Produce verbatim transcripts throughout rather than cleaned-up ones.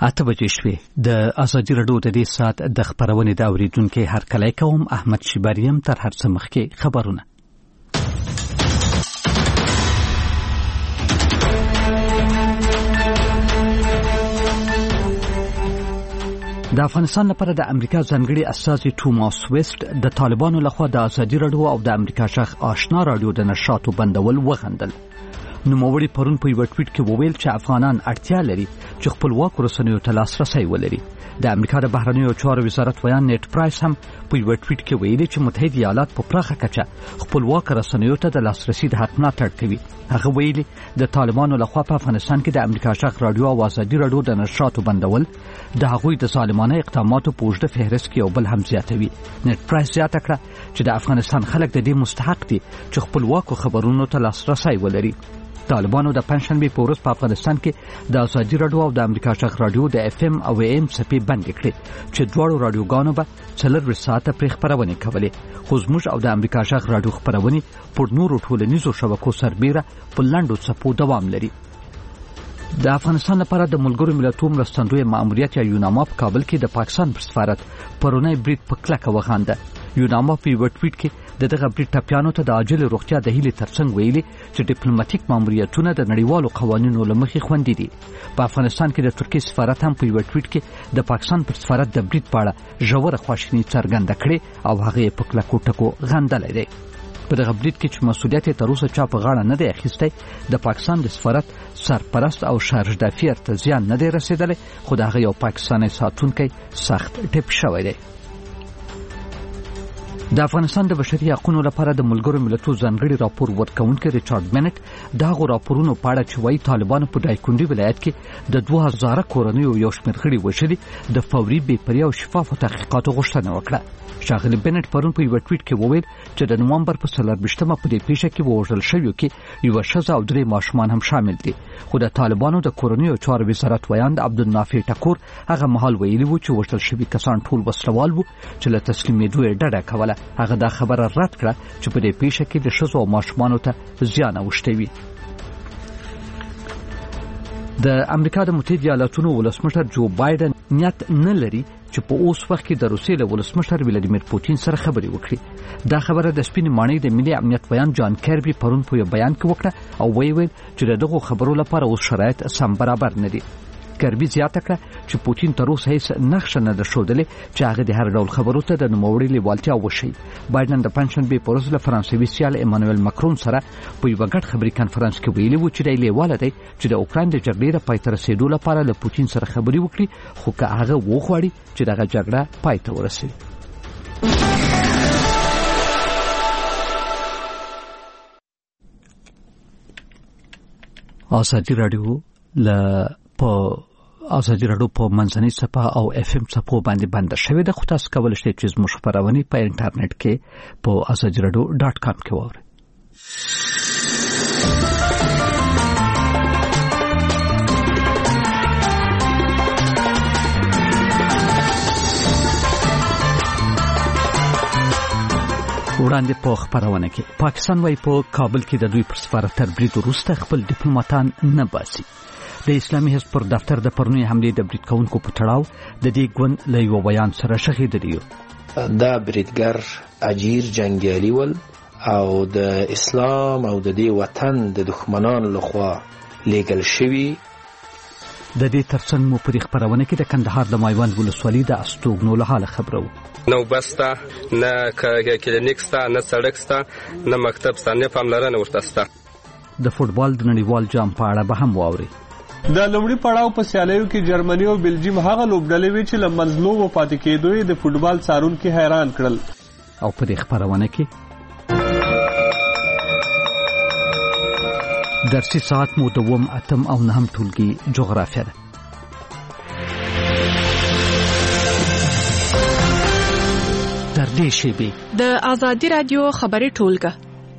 اته بجې شوې. د ازادي راډیو د دې ساعت د خبرونې د اوریدونکو هر کله کوم احمد شیباریم تر هر څه مخکې خبرونه. د افغانستان لپاره د امریکا ځانګړي استازي توماس ویسټ د طالبانو لخوا د ازادي راډیو او د امریکا شخ آشنا راډیو د نشراتو بندول وغندل. نوموړي پرون په یو ټویټ کې وویل چې افغانان اړتیا لري چې خپلواک رسنیو ته لاسرسی ولري. د امریکا د بهرنیو چارو وزارت ویان نیټ پرایس هم په یو ټویټ کې ویلي چې متحده ایالات په پراخه کچه خپلواک رسنیو ته د لاسرسي د حق ملاتړ کوي. هغه ویلي د طالبانو لخوا په افغانستان کې د امریکا شخ راډیو او ازادي راډیو د نشراتو بندول د هغوی د ظالمانه اقداماتو په اوږده فهرست کې یو بل هم زیاتوي. نیټ پرایس زیاته کړه چې د افغانستان خلک د دې مستحق دي چې خپلواکو خبرونو ته لاسرسی ولري. طالبانو د پنځشنبه په ورځ په افغانستان کې د ازادي راډیو او د امریکا شخ راډیو د اف ام او ام صفحې بند کړې چې دواړو راډیوګانو به څلور ساعته پرې خبرونه کولې. خو زموږ او د امریکا شخ راډیو خبرونه پر نورو ټولنیزو شبکو سربېره په لاندو څپو دوام لري. د افغانستان لپاره د ملګرو ملتونو مرستندوی ماموریت یا یوناما په کابل کې د پاکستان پر سفارت پرونی برید په کلکه وغانده. یوناما په یو ټویټ کې د دغه برید ټاپیانو ته د عاجل روغتیا د هیلې ترڅنګ ویلي چې ډیپلوماټیک ماموریتونه د نړیوالو قوانینو له مخې خوندي دي. په افغانستان کې د ترکیې سفارت هم په یو ټویټ کې د پاکستان پر سفارت د برید په اړه ژوره خواشیني څرګنده کړې او هغه په کلکو ټکو غندلې ده. په دغه برید کې چې مسؤلیت یې تر اوسه چا په غاړه نه دی اخیستی، د پاکستان د سفارت سرپرست او شارژدافیر ته زیان نه دی رسیدلی، خو د هغه یو پاکستاني ساتونکی سخت ټپ شوی دی. د افغانستان د بشري حقوقو لپاره د ملګرو ملتونو ځانګړي راپور ورکونکي ریچارډ منټ د هغو راپورونو په اړه چې وایي طالبانو په دایکنډي ولایت کې د دوه هزاره کورنیو یو شمېر غړي وژلي د فوري بې پرې او شفافو تحقیقاتو غوښتنه وکړه. ښاغلي بنټ پرون په یو ټویټ کې وویل چې د نومبر په څلرویشتمه په دې پیښه کې وژل شویو کې یوه ښځه او درې ماشومان هم شامل دي. خو د طالبانو د کورنیو چارو وزارت ویاند عبدالنافع ټکور هغه مهال ویلي وو چې وژل شوي کسان ټول وسلوال وو چې له تسلیمېدو یې ډډه کوله. هغه دا خبره رد کړه چې په دې پیښه کې د ښځو او ماشومانو ته زیان اوښتی وي. د امریکا د متحده ایالاتونو ولسمشر جو بایدن نیت نه لري چې په اوس وخت کې د روسیې له ولسمشر ولادیمیر پوتین سره خبرې وکړي. دا خبره د سپینې ماڼۍ د ملي امنیت ویان جان کیربي پرون په یو بیان کې وکړه او ویې ویل چې دغه خبرو لپاره اوس شرایط سم برابر نه دي. کیربي زیاته کړه چې پوتین تر اوسه هیڅ نقشه نه ده ښودلې چې هغه د هر ډول خبرو ته د نوموړي لیوالتیا وښیي. بایدن د پنځشنبې په ورځ له فرانسوي سیال ایمانوئل ماکرون سره په یوه ګډ خبري کنفرانس کې ویلي وو چې دی لیواله دی چې د اوکراین د جګړې د پای ته رسېدو لپاره له پوتین سره خبرې وکړي، خو که هغه وغواړي چې دغه جګړه پای ته ورسوي. ازادي راډیو له په ازادي راډیو په منځنۍ صفحه او اف ام صفحو باندې بنده شوې ده، خو تاسو کولی شئ چې زموږ خپرونې په انټرنیټ کې په ازادي راډیو ډاټ کام کې واورئ. وړاندې په خپرونه کې پاکستان وايي په کابل کې د دوی پر سفارت تر برید وروسته خپل ډیپلوماتان نه باسي. د اسلامي حزب پر دفتر د پرونی حملې د برید کوونکو په تړاو د دې ګوند له یو بیان سره شهیدلی. دا بریدګر اجیر جنگیالي ول او د اسلام او د دې وطن د دښمنانو لخوا لیږل شوي. د دې ترڅنګ مو په خبرونه کې د کندهار د مایوند ولسوالۍ د استوګنو له حاله خبرو. نو بستا نه کلینیک ستا نه سړک ستا نه مکتب ستا نه پاملرنه ورته ستا. د فوټبال د نړیوال جام په اړه به هم واوري. د لومړي پړاو په سیالیو کې جرمني او بلجیم هغه لوبډلې وې چې له منځلو و پاتې کېدو یې د فوټبال څارونکي حیران کړل. او په دې خبرونه کې درسي ساعت مو دوم اتم او نهم ټولګي جغرافیه ده. تر دې شیبې د ازادي رادیو خبري ټولګه.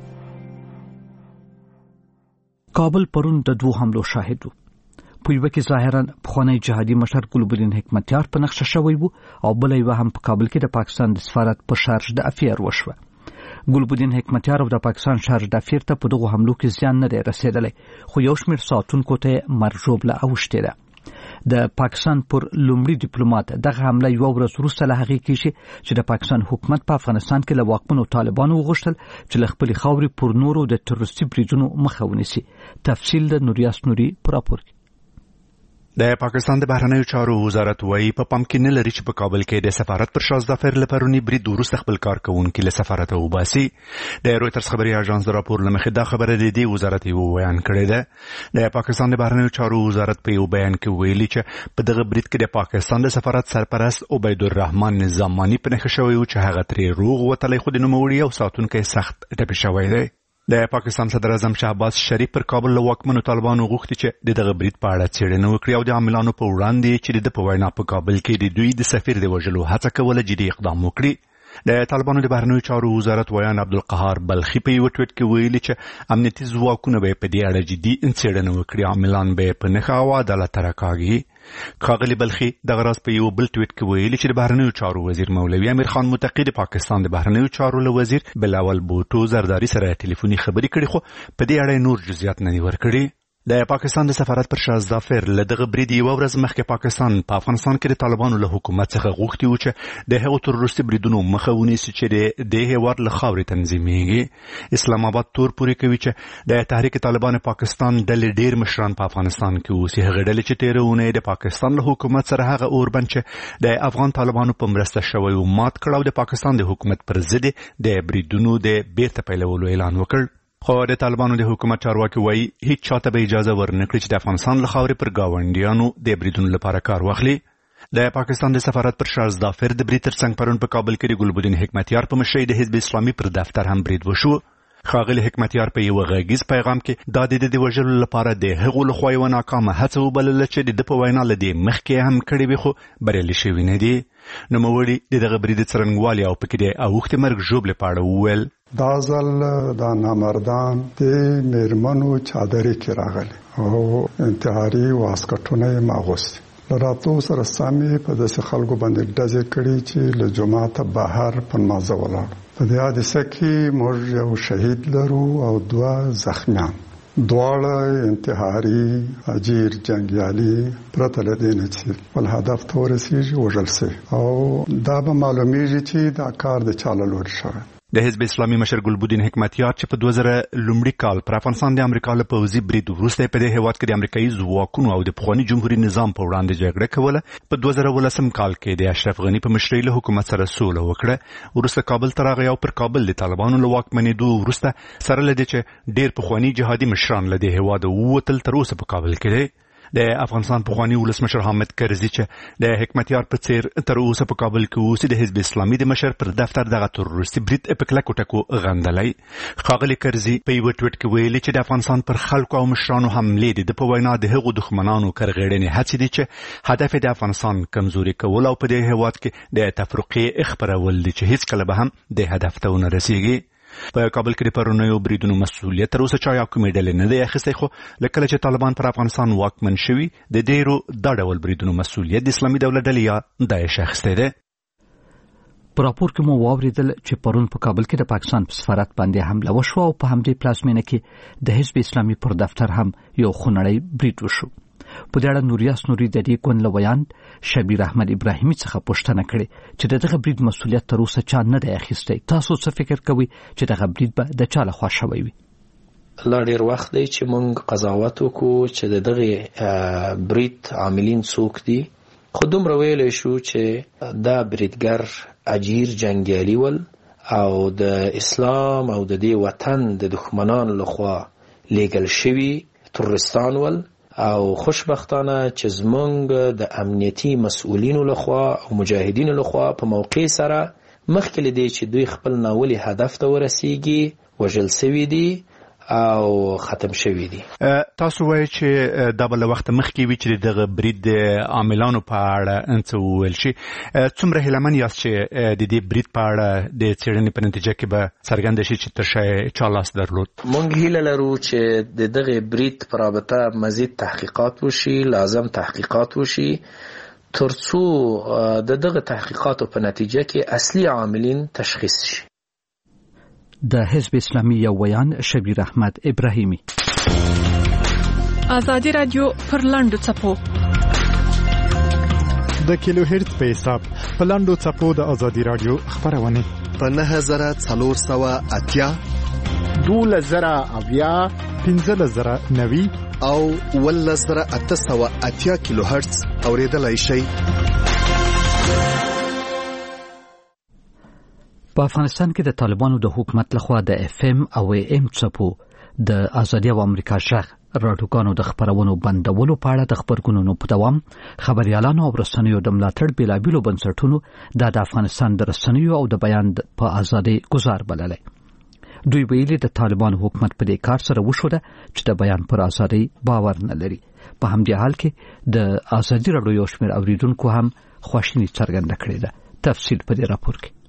کابل پرون د دوه حملو شاهد و. په یوه کې ظاهرا پخوانی جهادي مشر ګلبدین حکمتیار په نقشه شوی و او بل یوه هم په کابل کې د پاکستان د سفارت په شارژ د افیر وشوه. ګلبدین حکمتیار او د پاکستان شارژ د افیر ته په دغه حملو کې زیان نه دی رسیدلی، خو یو شمېر ساتونکو ته مرجوبله اوښتې ده. د پاکستان پر لومړي ډیپلوماټ دغه حمله یو ورځ وروسته له هغې کېږي چې د پاکستان حکومت په افغانستان کې له واکمنو طالبانو وغوښتل چې له خپلې خاورې پر نورو د تروریستي بریدونو مخه ونیسي. تفصیل د نوریاس نوري په راپور کې. د پاکستان د بهرنیو چارو وزارت وایي په پام کې نه لري چې په کابل کې د سفارت پر شاه ظفر له پرونی برید وروسته خپل کارکوونکي له سفارت وباسي. د رویټرز خبري اژانس د راپور له مخې دا خبره د دې وزارت یو بیان کړی ده. د پاکستان د بهرنیو چارو وزارت په یو بیان کې ویلي چې په دغه برید کې د پاکستان د سفارت سرپرست عبید الرحمن نظامانی په نښه شوی و چې هغه ترې روغ وتلی خو د نوموړي او ساتونکی سخت ټپي شوی دی. د پاکستان صدر اعظم شهباز شریف پر کابل له واکمنو طالبانو غوښتي چې د دغه برید په اړه څېړنه وکړي او د عاملانو په وړاندې چې د په وینا په کابل کې د دوی د سفیر د وژلو هڅه کوله جدي اقدام وکړي. د طالبانو د بهرنیو چارو وزارت ویان عبدالقهار بلخي په یو ټویټ کې ویلي چې امنیتي ځواکونه به په دې اړه جدي څېړنه وکړي، عاملان به په نښه او عدالت ته راکاږي. ښاغلي بلخي دغه راز په یو بل ټویټ کې ویلي چې د بهرنیو چارو وزیر مولوي امیر خان متقي د پاکستان د بهرنیو چارو له وزیر بلاول بوټو زرداری سره ټلیفوني خبرې کړې خو په دې اړه نور جزئیات نه دي ورکړي. د پاکستان د سفارت پر شاه ظفر له دغه برید یوه ورځ مخکې پاکستان په افغانستان کې د طالبانو له حکومت څخه غوښتي و چې د هغو تروریستي بریدونو مخه ونیسي چې د دې هېواد له خاورې تنظیمېږي. اسلام آباد تور پورې کوي چې د تحریک طالبان پاکستان ډلې ډېر مشران په افغانستان کې اوسي. هغه ډلې چې تېره اونۍ د پاکستان له حکومت سره هغه اوربند چې د افغان طالبانو په مرسته شوی و مات کړ او د پاکستان د حکومت پر ضد د بریدونو د بیرته پیلولو اعلان وکړ. خو د طالبانو د حکومت چارواکي وایي هیڅ چاته به اجازه ورنکړي چې د افغانستان له خاورې پر ګاونډیانو د بریدونو لپاره کار واخلي. د پاکستان د سفارت پر شاه ظفر د برید ترڅنګ پرون په کابل کې د ګلبدین حکمتیار په مشرۍ د حزب اسلامي پر دفتر هم برید وشو. ښاغلي حکمتیار په یو غږیز پیغام کې دا د د وژلو لپاره د هغو لخوا یوه ناکامه هڅه وبلله چې د ده په وینا له دې مخکې هم کړې وي خو بریالي شوي نه دي. نوموړي د دغه برید څرنګوالي او پکې د اوښتې مرګ ژوبلې په اړه وویل دا ځل دا نامردان د میرمنو چادرې کې راغلي او انتحاري واسکټونه یې ماغوستي. له راتلو سره سامې په داسې خلکو باندې ډزې کړي چې له جوماته بهر په مازه ولاړ. په دې حادثه کې موږ یو شهید لرو او دوه زخمیان. دواړه انتحاري اجیر جنګیالي پرته له دې نه چې خپل هدف ته ورسېږي وژل سوي او دا به معلومیږي چې دا کار د چا له لورې شوی. د حزب اسلامي مشر ګلبدین حکمتیار چې په دوه زره لومړي کال پر افغانستان د امریکا له پوځي برید وروسته په دې هېواد کې د امریکایي ځواکونو او د پخواني جمهوري نظام په وړاندې جګړه کوله، په دوه زره ولسم کال کې د اشرف غني په مشرۍ له حکومت سره سوله وکړه. وروسته کابل ته راغی او پر کابل د طالبانو له واکمنېدو وروسته سره له دې چې ډېر پخواني جهادي مشران له دې هېواده ووتل تر اوسه په کابل کې دی. د افغانستان پخواني ولسمشر حامد کرزي چې د حکمتیار په څیر تر اوسه په کابل کې اوسي د حزب اسلامي د مشر پر دفتر دغه تروریستي برید په کلکو ټکو غندلی. ښاغلي کرزي په یوه ټویټ کې ویلي چې د افغانستان پر خلکو او مشرانو حملې د ده په وینا د هغو دښمنانو کرغېړنې هڅې دي چې هدف د افغانستان کمزوري کول او په دې هېواد کې د تفرقې خپرول دي چې هیڅکله به هم د هدف ته ونه رسېږي. په کابل کې د پرونیو بریدونو مسؤلیت تر اوسه چا یا کومې ډلې نه دی اخیستی، خو له کله چې طالبان پر افغانستان واکمن شوي د ډېرو دا ډول بریدونو مسؤلیت د اسلامي دولت ډلې یا داعش اخیستی دی. په راپور کې مو واورېدل چې پرون په کابل کې د پاکستان په سفارت باندې حمله وشوه او په همدې پلازمینه کې د حزب اسلامي پر دفتر هم یو خونړی برید وشو. په دې اړه نوریاس نوري د دې ګوند له ویان شبیر احمد ابراهیمي څخه پوښتنه کړې چې د دغه برید مسؤلیت تر اوسه چا نه دی اخیستی. تاسو څه فکر کوئ چې دغه برید به د چا لخوا شوی وي؟ لا ډېر وخت دی چې موږ قضاوت وکړو چې د دغه برید عاملین څوک دي، خو دومره ویلی شو چې دا بریدګر اجیر جنګیالي ول او د اسلام او د دې وطن د دښمنانو لخوا لیږل شوي تروریستان ول او خوشبختانه چې زمونږ د امنیتي مسؤلینو لخوا او مجاهدینو لخوا په موقع سره مخکې له دې چې دوی خپل ناولي هدف ته ورسیږي وژل سوي دي او ختم شوي دي. تاسو وایئ چې دا به له وخته مخکې وي چې دغه برید د عاملانو په اړه څه وویل شي. څومره هیلهمن یاست چې د دې برید په اړه د څېړنې په نتیجه کې به څرګنده شي چې تر شا چا لاس درلود؟ موږ هیله لرو چې د دغه برید په رابطه مزید تحقیقات وشي، لازم تحقیقات وشي ترڅو د دغه تحقیقاتو په نتیجه کې اصلي عاملین تشخیص شي. د حزب اسلامي یو ویان شبیر احمد ابراهیمي. آزادی رادیو پر لاندو څپو د کیلو هرتز په حساب په لاندو څپو د ازادي رادیو خبرونه په نهه زره څلور سوه اتیا دولس زره اویا پنځلس زره نوي او ولس زره اته سوه اتیا کیلو هرتز اوریدلای شئ. په افغانستان کې د طالبانو د حکومت لخوا د اف ام او ام څپو د ازادي او امریکا شغ راډیوګانو د خبرونو بندولو په اړه د خبرګونونو په دوام خبريالانو او رسنیو د ملاتړ بېلابېلو بنسټونو د افغانستان د رسنیو او د بیان په ازادي گزار بللی. دوی ویلي د طالبانو حکومت په دې کار سره وشوده چې د بیان پر ازادي باور نه لري. په همدې حال کې د ازادي راډیو یو شمېر اوریدونکو هم خواشیني څرګنده کړې ده. تفصیل په دې راپور کې.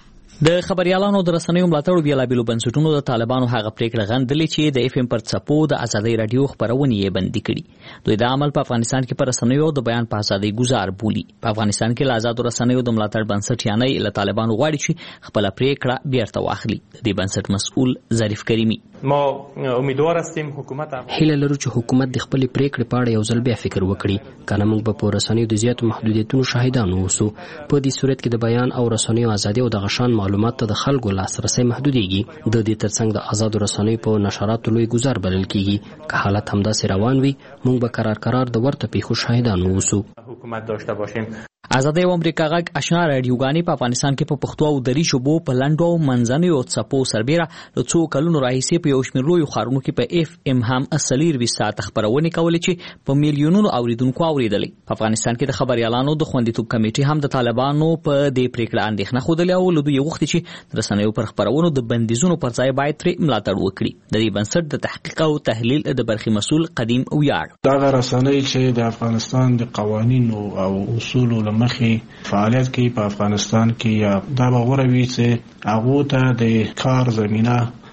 د خبريالانو د رسنیو ملاتړ بېلابېلو بنسټونو د طالبانو هغه پریکړه غندلې چې د اف ام پر څپو د ازادي رادیو خبرونه یې بندي کړي. دوی د عمل په افغانستان کې پر رسنیو د بیان په ازادي گزار بولي. په افغانستان کې ل آزادو رسنیو د ملاتړ بنسټ یعنی له طالبانو غواړي چې خپل پریکړه بیرته واخلي. د دې بنسټ مسؤل ظریف کریمی ما امیدوار هستیم حکومت هیله لرو چې حکومت د خپل پریکړې په اړه یو ځل بیا فکر وکړي. کنه موږ به په رسنیو د زیاتو محدودیتونو شاهدان اوسو. په دې صورت کې د بیان او رسنیو ازادي او د غشان معلومات ته د خلکو لاسرسي محدودېږي. د دې ترڅنګ د آزادو رسنیو په نشراتو لوی گزار بلل کیږي. که حالت همداسې روان وي موږ به قرار قرار د ورته پیښو شاهدان اوسو. حکومت داشته باشیم. ازادي او امریکا غږ آشنا رادیوګانې په افغانستان کې په پښتو او دري شوبو په لندو منځنیو څپو سربېره له څو کلونو راهیسې په یو شمېر لویو ښارونو کې په اف ام هم اصلیر وي ساعت خبرونه کولې چې په میلیونونو اوریدونکو اوریدلې. په افغانستان کې د خبريالانو د خوندیتوب کمیټې هم د طالبانو په دې پریکړه اندېښنه خوده او له دوی غوښتي چې رسنیو پر خبرونو د بندیزونو پر ځای باید ترې ملاتړ وکړي. د دې بنسټ د تحقیق او تحلیل د برخې مسؤل قدیم ویاړ دا رسنۍ چې د افغانستان د قوانینو او اصولو لمخې فعالیت کوي په افغانستان کې یا دا به غوره وي چې هغو ته د کار زمینه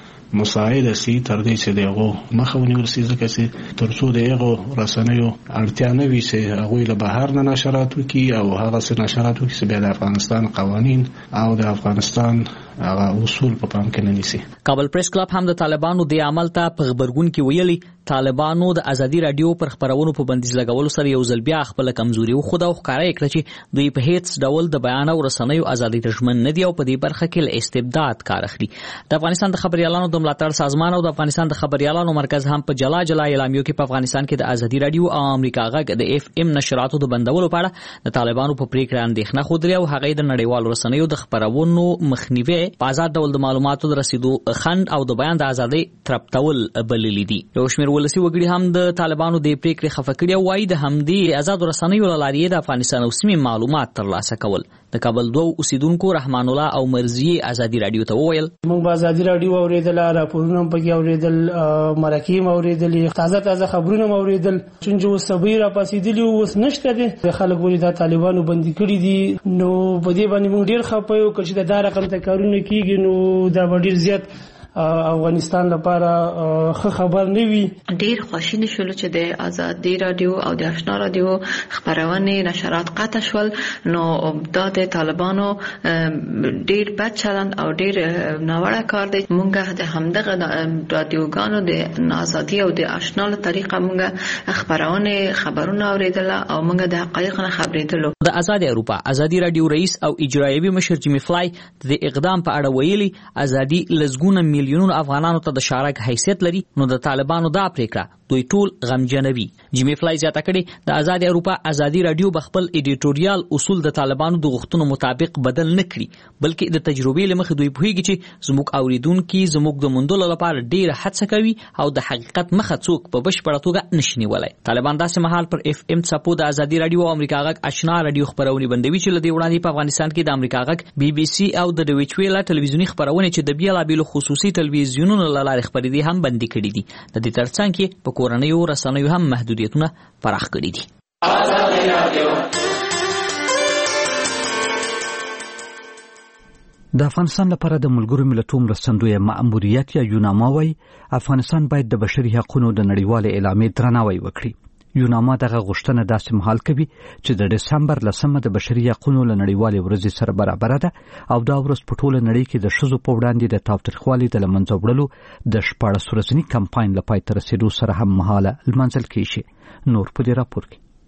مساعده سي تر دې چې دغه مخه ونیول سي ځکه چې تر څو دغه رسنیو اړتیا نه وي چې هغه له بهر نه نشرات وکړي او هغه څه نشرات وکړي چې د افغانستان قوانین او د افغانستان هغه اصول په پام کې نه نیسي. کابل پریس کلب هم د طالبانو د عمل ته په خبرګون کې ویلي طالبانو د ازادي رادیو پر خبرونو په بندیز لګولو سره یو ځل بیا خپل کمزوري وخوده او ښکاره کړه چې دوی په هیڅ ډول د بیان او رسنیو ازادي تضمین نه دی او په دې برخه کې له استبداد کار اخلي. د افغانستان د خبريالانو د ملاتړ سازمان او د افغانستان د خبريالانو مرکز هم په جلا جلا اعلامیو کې په افغانستان کې د ازادي رادیو او امریکا غږ د اف ام نشراتو د بندولو په اړه د طالبانو په پریکړه اندېښنه خوده او هغه د نړیوالو رسنیو د خبرونو مخنیوي په آزاد ډول د معلوماتو د رسیدو خند او د بیان د ازادي ترپتول بللی دي. یو شمېر ولسی وګړي هم د طالبانو د پریکړې خفه کړي او وايي د همدې آزاد رسنیو له لارې د افغانستان او سیمې معلومات ترلاسه کول. د کابل دوه اوسیدونکو رحمان الله او مرزي ازادي رادیو ته وویل موږ به ازادي رادیو اوریدل راپورونه پکې اوریدل مرکې اوریدل تازه تازه خبرونه اوریدل چې صبر را پاسېدلی اوس نشته دي خلک ولې د طالبانو بندي کړي دي نو په دې باندې موږ ډیر خپه یو چې دا رقم ته کارونه کیږي نو دا ډیر زیات افغانستان لپاره ښه خبر نه وي. ډیر خوشاله شول چې د ازادي رادیو او د آشنا رادیو خبرونه نشرات قطع شول نو دا د طالبانو ډیر بد چلند او ډیر ناوړه کار دی. مونږه د همدغه رادیوګانو د ازادي او د آشنا له طریقه مونږه خبرونه خبرونه اوریدل او مونږه د حقایق نه خبرېدل. د آزاد اروپا ازادي رادیو رئیس او اجرایوي مشر جیمی فلای د اقدام په اړه ویلي ازادي لزګونه میلیونونو افغانانو ته د شارک حیثیت لري نو د طالبانو دا پریکړه دوی ټول غمجنوي. جیمی فلای زیاته کړي د آزاد اروپا ازادي رادیو بخپل ایډیټوریال اصول د طالبانو د غوښتنو مطابق بدل نه کړي بلکې د تجربې لمخې دوی پوهیږي چې زموږ اوریدونکو زموږ د موندلو لپاره ډیره هڅه کوي او د حقیقت مخه څوک په بشپړه توګه نشي نیولای. طالبان داسې مهال پر اف ام څپو د آزادي رادیو او امریکا غږ آشنا رادیو خبرونه بندوي چې لدی وړاندې په افغانستان کې د امریکا غږ بي بي سي او د ډویچ ویلا ټلویزیونی خبرونه چې د بیلابېلو خصوصي ټلویزیونونو له لارې خبرېدي هم بندي کړي دي. د دې ترڅنګ کې په کورنیو رسنیو هم محدودیتونه پراخ کړي دي. د افغانستان لپاره د ملګرو ملتونو مرستندوی مأموریت یا یوناما وايي افغانستان باید د بشري حقوقو د نړیوال اعلامیې درناوی وکړي. یوناما دغه غوښتنه داسې مهال کوي چې د دسمبر لسمه د بشري حقوقو له نړیوالې ورځې سره برابر ده او دا ورځ په ټوله نړۍ کې د ښځو په وړاندې د تاوتریخوالي د له منځه وړلو د شپاړس ورځني کمپاین له پای ته رسېدو سره هم مهاله لمانځل کیږي. نور په دې راپور کې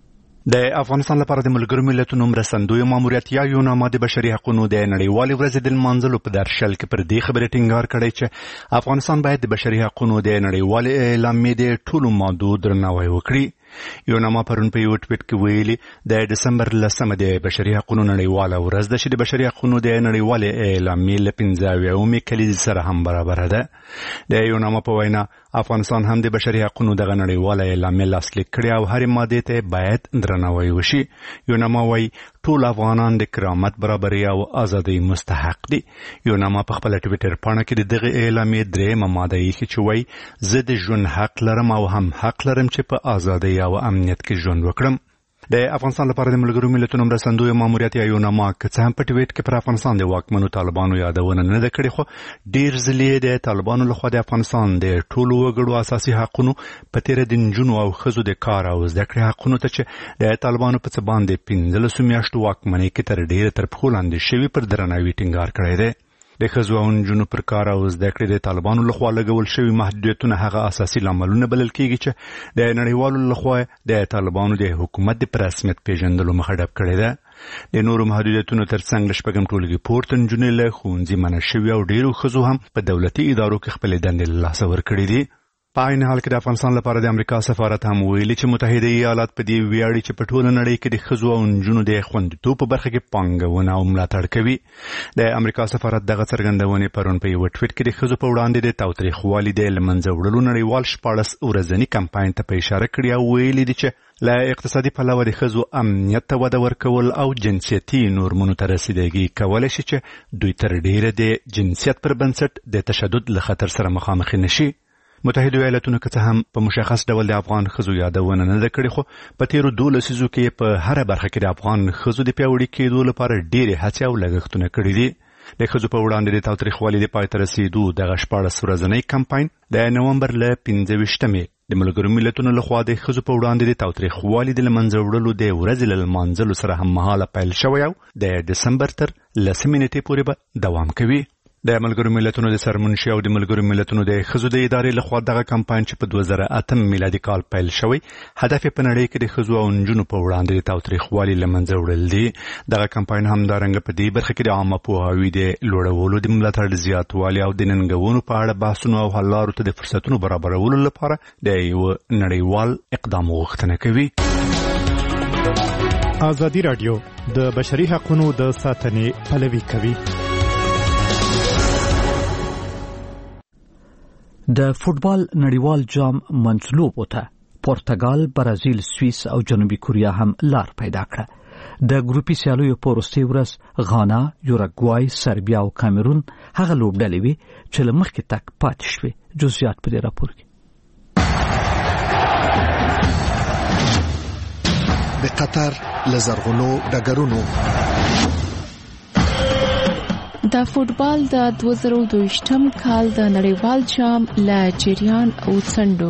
د افغانستان لپاره د ملګرو ملتونو مرستندوی ماموریت یا یوناما د بشري حقوقو د نړیوالې ورځې د لمانځلو په درشل کې پر دې خبرې ټینګار کړی چې افغانستان باید د بشري حقوقو د نړیوالې اعلامیې د ټولو مادو درناوی وکړي. یوناما پرون په یو ټویټ کې ویلي د دسمبر لسمه د بشري حقوقو نړیواله ورځ ده چې د بشري حقوقو د نړیوالې اعلامیې له پنځه اویاومې کلیزې سره هم برابره ده. د یوناما په وینا افغانستان هم د بشري حقوقو دغه نړیواله اعلامیې لاسلیک کړې او هرې مادې ته باید درناوی وشي. یوناما وايي ټول افغانان د کرامت، برابري او ازادۍ مستحق دي. یوناما په خپل ټویټر پاڼه کې د دغه اعلامیې درېیمه ماده یې چې وايي زه د ژوند حق لرم او هم حق لرم چې په ازادۍ او امنیت کې ژوند وکړم. د افغانستان لپاره د ملګرو ملتونو مرستندوی ماموریت یا یوناما که څه هم په ټویټ کې پر افغانستان د واکمنو طالبانو یادونه نه ده کړې، خو ډیر ځلې د طالبانو لخوا د افغانستان د ټولو وګړو اساسي حقونو په تیره د نجونو او ښځو د کار او زده کړې حقونو ته چې د طالبانو په څه باندې پنځلسو میاشتو واکمنۍ کې تر ډیره تر پښو لاندې شوي پر درناوي ټینګار کړی دی. د ښځو او نجونو پر کار او زده کړې د طالبانو لخوا لګول شوي محدودیتونه هغه اساسي لاملونه بلل کېږي چې د نړیوالو لخوا د طالبانو د حکومت د په رسمیت پیژندلو مخه ډپ کړې ده. د نورو محدودیتونو تر څنګ له شپږم ټولګي پورته نجونې له ښوونځي منع شوي او ډېرو ښځو هم په دولتي ادارو کې خپلې دندې له لاسه ورکړې دي. په عین حال کې د افغانستان لپاره د امریکا سفارت هم ویلي چې متحده ایالات په دې ویاړي چې په ټوله نړۍ کې د ښځو او نجونو د خوندیتوب په برخه کې پانګونه او ملاتړ کوي. د امریکا سفارت دغه څرګندونې پرون په یو ټویټ کې د ښځو په وړاندې د تاوتریخوالي د له منځه وړلو نړیوال شپاړس ورځني کمپاین ته په اشاره کړې او ویلي دي چې له اقتصادي پلوه د ښځو امنیت ته وده ورکول او جنسیتي نورمونو ته رسیدګي کولی شي چې دوی تر ډیره د جنسیت پر بنسټ د تشدد له خطر سره مخامخ نشي. متحده ایالاتونو که څه هم په مشخص ډول د افغان ښځو یادونه نه ده کړې، خو په تیرو دوو لسیزو کې په هره برخه کې د افغان ښځو د پیاوړي کېدو لپاره ډېرې هڅې او لګښتونه کړي دي. د ښځو په وړاندې د تاوتریخوالي د پای ته رسیدو دغه شپاړس ورځنی کمپاین د نومبر له پنځه ویشتمې د ملګرو ملتونو لخوا د ښځو په وړاندې د تاوتریخوالي د له منځه وړلو د ورځې له لمانځلو سره هممهاله پیل شوی او د دسمبر تر لسمې نیټې پورې به دوام کوي. د ملګرو ملتونو د سرمنشي او د ملګرو ملتونو د ښځو د ادارې لخوا دغه کمپاین چې په دوه زره اتم میلادي کال پیل شوی هدف په نړۍ کې د ښځو او نجونو په وړاندې د تاوتریخوالي له منځه وړل دي. دغه کمپاین همدارنګه په دې برخه کې د عامه پوهاوي د لوړولو، د ملاتړ زیاتوالي او د ننګونو په اړه بحثونو او حل لارو ته د فرصتونو برابرولو لپاره د یو نړیوال اقدام غوښتنه کوي. ازادي راډیو د بشري حقوقو د ساتنې پلوي کوي. د فوټبال نړیوال جام منځلوبو ته پرتګال، برازیل، سویس او جنوبي کوریا هم لار پیدا کړه. د ګروپي سیالیو په وروستۍ ورځ غانا، یوروګوای، سربیا او کامرون هغه لوبډلې وې چې له مخکې تک پاتې شوې. جزئیات په دې راپور کې. د قطر له زرغونو ډګرونو د فوټبال د دوه زره دوهشتم کال د نړیوال جام له جریان او څنډو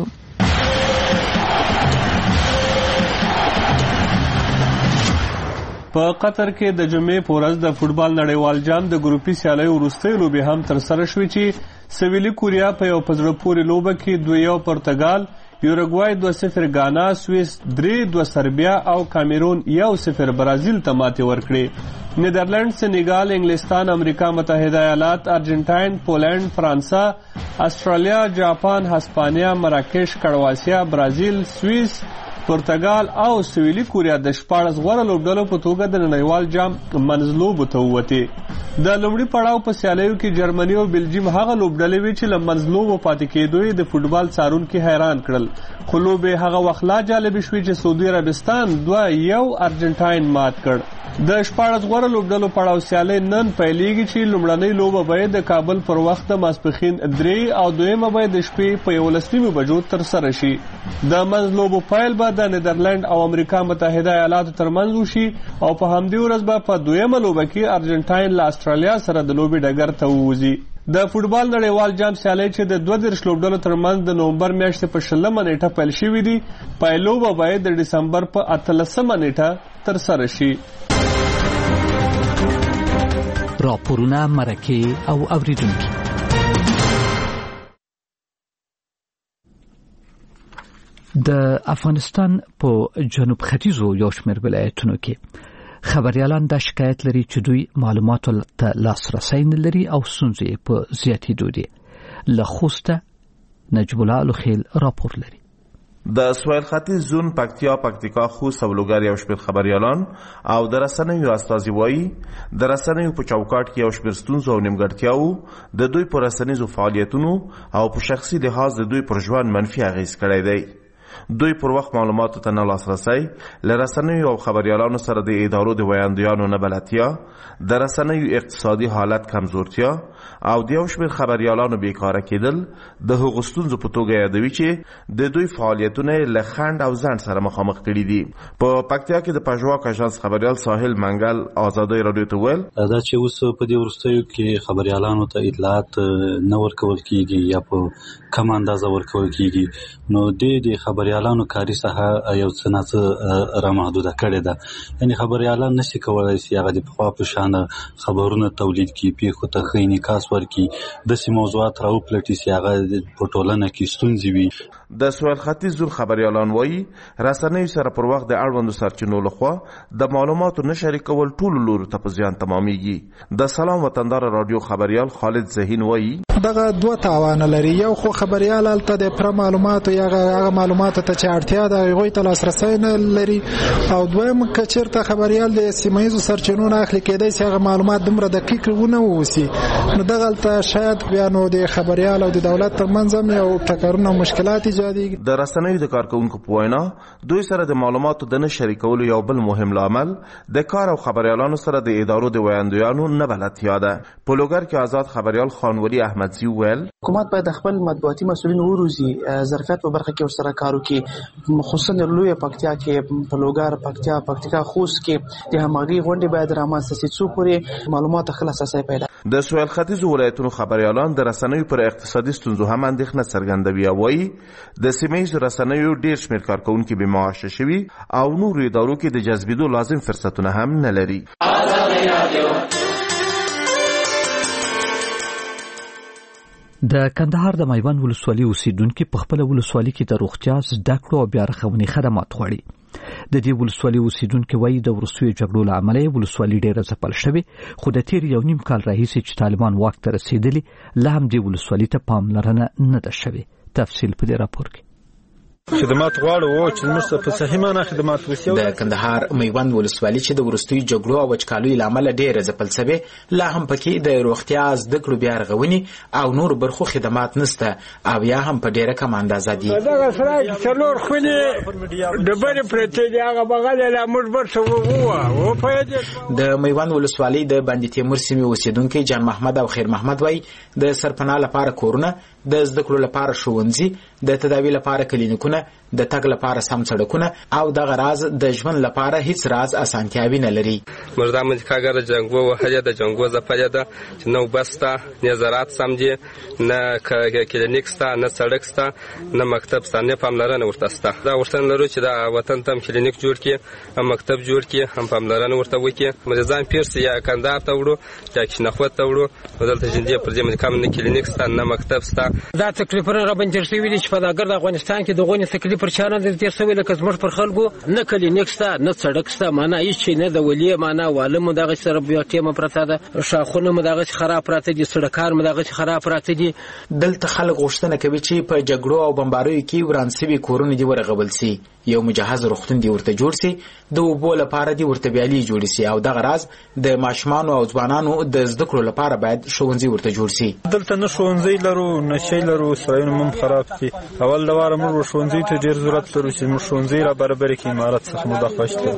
په قطر کې د جمعې په ورځ د فوټبال نړیوال جام د ګروپي سیالیو وروستۍ لوبې هم ترسره شوې چې سویلي کوریا په یو په زړه پورې لوبه کې دوه یو پرتګال، یوروګوای دوه صفر غانا، سویس درې دوه سربیا او کامرون یو صفر برازیل ته ماتې ورکړې. نیدرلند، سنیګال، انګلستان، امریکا متحده ایالات، ارجنټاین، پولند، فرانسه، استرالیا، جاپان، هسپانیا، مراکش، کرواتیا، برازیل، سویس، پرتګال او سویلي کوریا د شپاړس غوره لوبډلو په توګه د نړیوال جام منځلوبو ته ووتې. د لومړي پړاو په سیالیو کې جرمني او بلجیم هغه لوبډلې وې چې له منځلوبو پاتې کېدو یې د فوټبال څارونکي حیران کړل، خو لوبې هغه وخت لا جالبې شوې چې سعودي عربستان دوه یو ارجنټاین مات کړ. د شپاړس غوره لوبډلو پړاو سیالۍ نن پیلېږي چې لومړنۍ لوبه به د کابل پر وخت د ماسپښین درې او دویمه به د شپې په یولس نیمو بجو ترسره شي. د منځلوبو پیل به د نیدرلند او امریکا متحده ایالاتو ترمنځ وشي او په همدې ورځ به په دویمه لوبه کې ارجنټاین له استرالیا سره د لوبې ډګر ته ووځي. د فوټبال نړیوال جام سیالۍ چې د دوه دېرش لوبډلو ترمنځ د نومبر میاشتې په شلمه نیټه پیل شوې دي، پایلوبه باید د ډسمبر په اتلسمه نیټه ترسره شي. راپورونه، مرکې او اوریدونکي. د افغانستان په جنوب ختیځو یو شمېر ولایتونو کې خبريالان دا شکایت لري چې دوی معلوماتو ته لاسرسی نه لري او ستونزې په زیاتېدو دي. له خوسته نجیب الله لوخیل راپور لري. د سویل ختیځ زون پکتیا پکتیکا خوست او لوګر یو شمېر خبريالان او د رسنیو استازي وایي د رسنیو په چوکاټ کې یو شمېر ستونزو او نیمګړتیاوو د دوی په رسنیزو فعالیتونو او په شخصي لحاظ د دوی پر ژوند منفي اغېز کړی دی. دوی پر وخت معلوماتو ته نه لاسرسی، له رسنیو او خبريالانو سره د ادارو د ویاندویانو نه بلدتیا، د رسنیو اقتصادي حالت کمزورتیا او د یو شمېر خبريالانو بیکاره کېدل د هغو ستونزو په توګه یادوي چې د دوی فعالیتونه له خنډ او ځنډ سره مخامخ کړي دي. په پکتیا کې د پژواک اژانس خبريال ساحل منګل آزادۍ رادیو ته ویل دا چې اوس په دې وروستیو کې خبريالانو ته اطلاعات نه ورکول کېږي یا په کم اندازه ورکول کېږي، نو د دې خبريالانو کاري ساحه یو څه نه څه رامحدوده کړې ده. یعنې خبريالان نشي کولی چې هغه د پخوا په شان خبرونه تولید کړي، پیښو ته ښه انعکاس ورکړي، داسې موضوعات راوپلټي چې هغه په ټولنه کې ستونزې وي. د سویل ختیځ زون خبريالان وایي رسنیو سره پر وخت د اړوندو سرچینو لخوا د معلوماتو نه شریکول ټولو لورو ته په زیان تمامیږي. د سلام وطندار رادیو خبريال خالد ذهین وایي دغه دوه تاوان لري. یو خو خبريال هلته د پر معلوماتو یا هغه معلوماتو ته چې اړتیا ده هغوی ته لاسرسی نه لري، او دویم که چېرته خبريال د سیمه ییزو سرچینو نه اخلي کېدی چې هغه معلومات دومره دقیق ونه اوسي، نو دغلته شاید بیا نو د خبريال او د دولت ترمنځ هم یو ټکرونه او مشکلات ایجادېږي. د رسنیو د کارکوونکو په وینا دوی سره د معلوماتو د نه شریکولو یو بل مهم لامل د کار او خبريالانو سره د ادارو د ویاندویانو نه بلدتیا ده. په لوګر کې آزاد خبريال خانولي احمدزي ویل حکومت باید خپل مطبوعاتي مسؤلین وروزي، ظرفیت په برخه کې ورسره کار وکړي، خصوصا د لوی پکتیا کې په لوګر پکتیا پکتیکا خوست کې د همغږي غونډې باید رامنځته شي څو پورې معلومات خلاصه پیدا. د سویل ختیځ ولایتونو خبريالان د رسنیو پر اقتصادي ستونزو هم اندېښنه څرګندوي او وایي د سیمه ییزو رسنیو ډېر شمېر کارکوونکي بې معاشه شوي او نورو ادارو کې د جذبېدو لازم فرصتونه هم نه لري. د کندهار د میوند ولسوالۍ اوسیدونکو په خپل ولسوالۍ کې د روغتیا زده کړو او بیا رغونې خدمات غواړي. د دې ولسوالۍ اوسیدونکو وایي د وروستیو جګړو له امله ولسوالۍ ډېره ځپل شوې، خو د تیر یو نیم کال راهیسې چې طالبان واک ته رسېدلي لا هم دې ولسوالۍ ته پاملرنه نه ده شوې. تفصیل په دې راپور کې. خدمات غواړو چې موږ په صحیح معنا خدمات وسیو. د کندهار میوند ولسوالۍ چې د وروستیو جګړو او وچکالیو له امله ډېره ځپل شوې، لا هم پکې د روغتیا زده کړو بیا رغونې او نور برخو خدمات نشته او یا هم په ډېره کم اندازه دي. دغه سړی څلور خونې ډبرې پرتې دي، هغه بغل یې لا موږ برسه ووه وپوهېدې. د میوند ولسوالۍ د بندي تیمور سیمې اوسېدونکي جان محمد او خیر محمد وایي د سرپناه لپاره کورونه، د زده کړو لپاره ښوونځي، د تداوی لپاره کلینیکونه، د تګ لپاره سم سړکونه او دغه راز د ژوند لپاره هیڅ راز اسانتیاوي نه لري. موږ د امریکا د جنګو وهلې د جنګو ځپلې ده چې نو بسته نه زراعت سم دي، نه کلینیک سته، نه سړک سته، نه مکتب سته، نه پاملرنه ورته سته. دا ورته لرو چې د وطن ته کلینیک جوړ کړي، هم مکتب جوړ کړي، هم پاملرنه ورته وکړي. مریضان پیرس یا کندهار ته وړو یا کښنخوت ته وړو، دلته جندې پر دې باندې کم نه کلینیک سته نه مکتب سته. دا تکلیفونه را باندې شوي دي چې په داګر د افغانستان کې دغه تکلیف پر چانه د تیر سوي لکه زموږ پر خلکو نه کلینیک سته، نه سړک سته، معنا هیڅ شی نه د ولي معنا والم دغه سره بیا ټیمه پراته ده، شاخونه مدغه خراب پراته دي، سړکار مدغه خراب پراته دي. دلته خلک غوښتنه کوي چې په جګړو او بمباریو کې ورانسوي کورونه دي ورغبل سي، یو مجهز روغتون دی ورته جوړ سي، د اوبو لپاره دی ورته بیالي جوړ سي او دغه راز د ماشومانو او ځوانانو د زده کړو لپاره باید ښوونځي ورته جوړ سي. دلته نه ښوونځي لرو نه شی لرو، سرایونه هم خراب دي. اول د واره موږ ښوونځي ته ډېر ضرورت لرو چې موږ ښوونځي را برابر کړي، امارت څخه مو دا خوښ دی.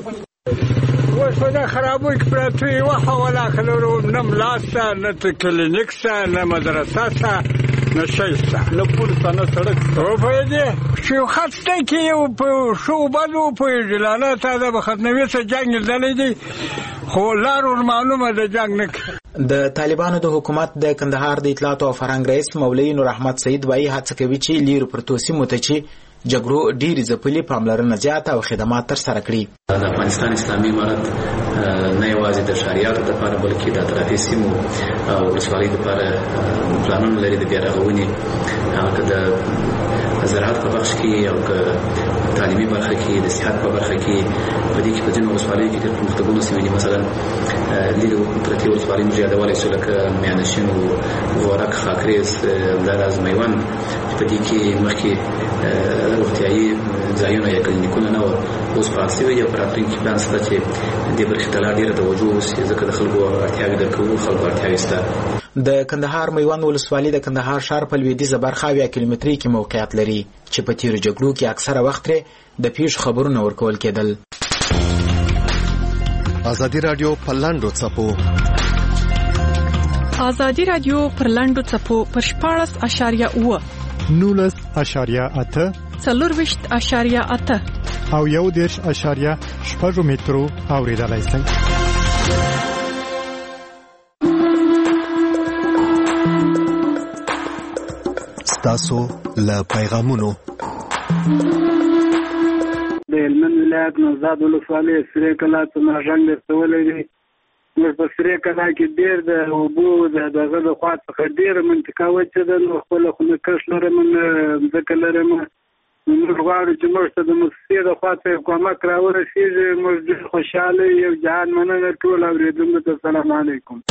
اوس په دا خرابوي کې پراته وي، وخه ولاښه لرو، نه ملا شته، نه کلینیک شته، نه مدرسه شته، نه شی شته، نه پول شته، نه سړک شته. وپوهېدې چې یو خط دی کې یو په ښو بدو وپوهېږي، لالا تا دا به ختموي څه جنګ لیدلی دی، خو لار ور معلومه د جنګ نه کوي. د طالبانو د حکومت د کندهار د اطلاعات او فرهنګ رئیس مولوي نور احمد سعید وایي هڅه کوي چې لیرو پرتو سیمو ته چې جګړو ډېرې ځپلې پاملرنه زیاته او خدمات ترسره کړي. د افغانستان اسلامي امارت نه یوازې د ښاریانو لپاره بلکې د اطرافي سیمو او ولسوالیو لپاره پلانونه لري د بیا رغونې، هغه د زراعت په بخش کې او تعلیمي برخه کې د صحت په برخه کې په دې کې په ځینو ولسوالیو کې د پرمختګونو سیمې دي، مثلا لیرو پرتې ولسوالۍ موږ یادولی شو لکه میانشین او غورک خاکریز همداراز میوند په دې کې مخکې روغتیایي ځایونه یا کلینیکونه نه وو، اوس فعال شوي دي او په راتلونکي کې پلان شته چې دې برخې ته لا ډېره توجه وشي ځکه د خلکو اړتیاوې درک کوو، خلکو اړتیاوې شته. د کندهار میوند ولسوالۍ د کندهار ښار په لویدیځه برخه اویا کیلومتري کې موقعیت لري چې په تیرو جګړو کې اکثره وخت ترې د پیښو خبرونه ورکول کېدل. ازادي رادیو په لاندو څپو ازادي رادیو پر لاندو څپو پر شپاړس اشاریه اوه نولس اشاریه اته څلورویشت اشاریه اته او یو دېرش اشاریه شپږ مترو اورېدلای شئ. تاسو له پیغامونو د هلمند ولایت نوزاد ولسوالۍ سرې کلا څخه ژوند رسولی دی. موږ په سرې کلا کې ډېر د اوبو د دغه د خوا څخه ډېره منطقه وچه ده، نو خپله خو نه کښت لرم نه ځمکه لرم. موږ غواړو چې موږ ته د موسسې د خوا څخه کومک راورسېږي. موږ ډېر خوشحاله یو جهان مننه ټول اورېدونکو ته. السلام علیکم.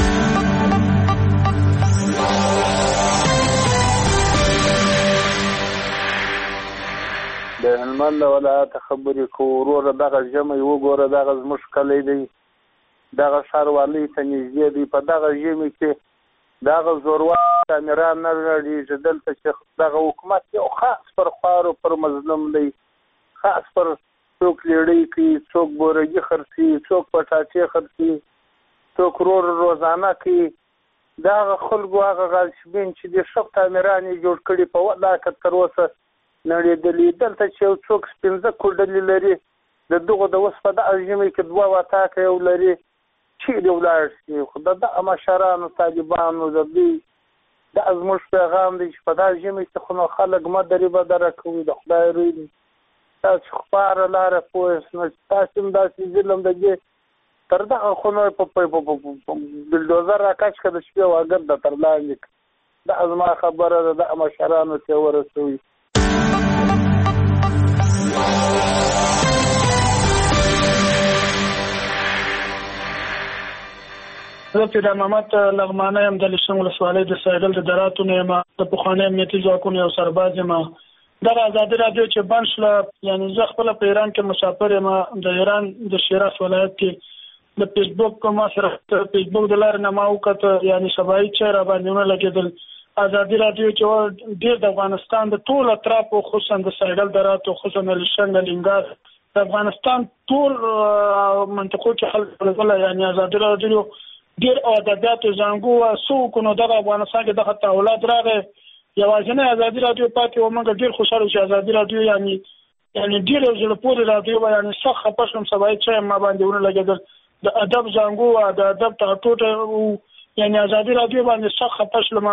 د هلمند ولایت خبرې کوو. وروره دغه ژمی وګوره، دغه زموږ کلی دی، دغه ښاروالۍ ته نږدې دی. په دغه ژمي کې دغه زورور تعمیران نه لړېږي. دلته چې دغه حکومت یو خاص پر خوارو پر مظلوم دی، خاص پر څوک لیړۍ کوي، څوک بورګي خرڅوي، څوک پټاټې خرڅوي، څوک رور روزانه کوي. دغه خلکو هغه غالشبین چې د ښه تعمیران یې جوړ کړي په ولاکه تر اوسه نړېدلي. دلته چې یو څوک پنځه کوډلې لري، د دغو د اوس په دغه ژمي کې دوه وطاکه یو لري، چیرې ولاړ شي. خو د دغه مشرانو طالبانو د دوی دا زموږ پیغام دی چې په دغه ژمي کې خو نو خلک مه درې بدره کوي. د خدای روی دی، تاسو خپاره لاره پوه نو تاسو هم داسې ظلم د دې تر دغه خو نو په بلډوزر راکش کړه د شپې واګر د تر لاندې. دا زما خبره ده، دغه مشرانو ته ورسوي. زه پیدا محمد لغمانه یم، د لشن ولسوالۍ د سایډل د دراتو نه یم، د پخواني امنیتي ځواکونو یو سرباز یم. دغه ازادي رادیو چې بند شوله، یعنې زه خپله په ایران کې مسافر یم، د ایران د شیراز ولایت کې د فیسبوک ما سره فیسبوک د لارې نه ما وکته، یعنې سبایي چې را باندې ونه لګېدل. ازادي رادیو چې ډېر د افغانستان د ټول اطرافو، خصوصا د سایډل دراتو، خصوصا د لشن د لینګار، د افغانستان ټول منطقو کې خلک ورغله. یعنې ازادي رادیو ډېر ادبیاتو زانګو څو کنو دغه افغانستان کې دغه تحولات راغی. یوازینی ازادي رادیو پاتې و. موږ ډېر خوشحاله چې ازادي رادیو یعنې یعنې ډېر یو زړه پورې رادیو وه. یعنې سخت خفه شوم، سبایي چې ما باندې ونه لګېدل. د ادب زانګو وه، د ادب ټاټوټه و. یعنې ازادي رادیو باندې سخت خفه شلم.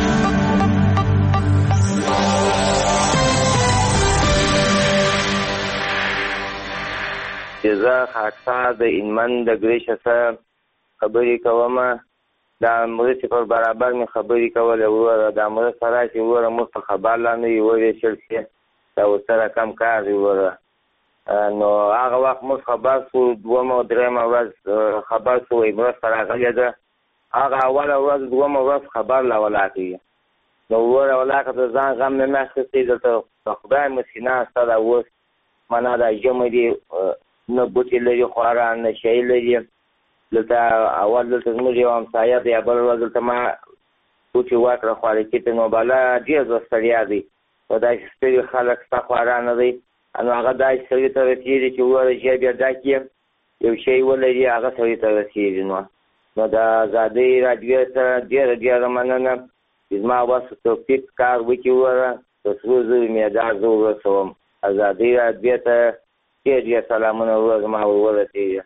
چې زه خاکسار د هلمند د ګریشه څخه خبرې کوم. د مرستې پر برابر مې خبرې کولې. وروره دا مرسته راشي، وروره موږ په خبر لاندې یې وویشل شي، دا ورسره کم کار دی. وروره نو هغه وخت موږ خبر شو، دومه درېیمه ورځ خبر شو وایي مرسته راغلې ده. هغه اوله ورځ دومه ورځ خبر لا ولاکوي. نو وروره ولاکه د ځان غم مې نه اخیستی. دلته د خدای مسکینه ستا دا اوس معنا دا ژمی دی، نه بوټي لري خورا، نه شی لري. دلته اول دلته زموږ یو همسایه دی، بله ورځ دلته ما بوټي ورکړه خوارکي ته. نو بله ډېر زه ستړیا دی، خو داسې ستړي خلک ستا خورا نه دی. نو هغه داسې سړي ته رسېږي چې ووایي ژر بیا ډک یې یو شی ولري، هغه سړي ته رسېږي. نو نو د ازادۍ راډیو سره ډېره ډېره مننه چې زما وس توفیق کار وکړي. وروره د سرو زرو مېدال زه ورسوم. ازادۍ راډیو ته ډېر ډېر سلامونه وروره زما ورسېږي.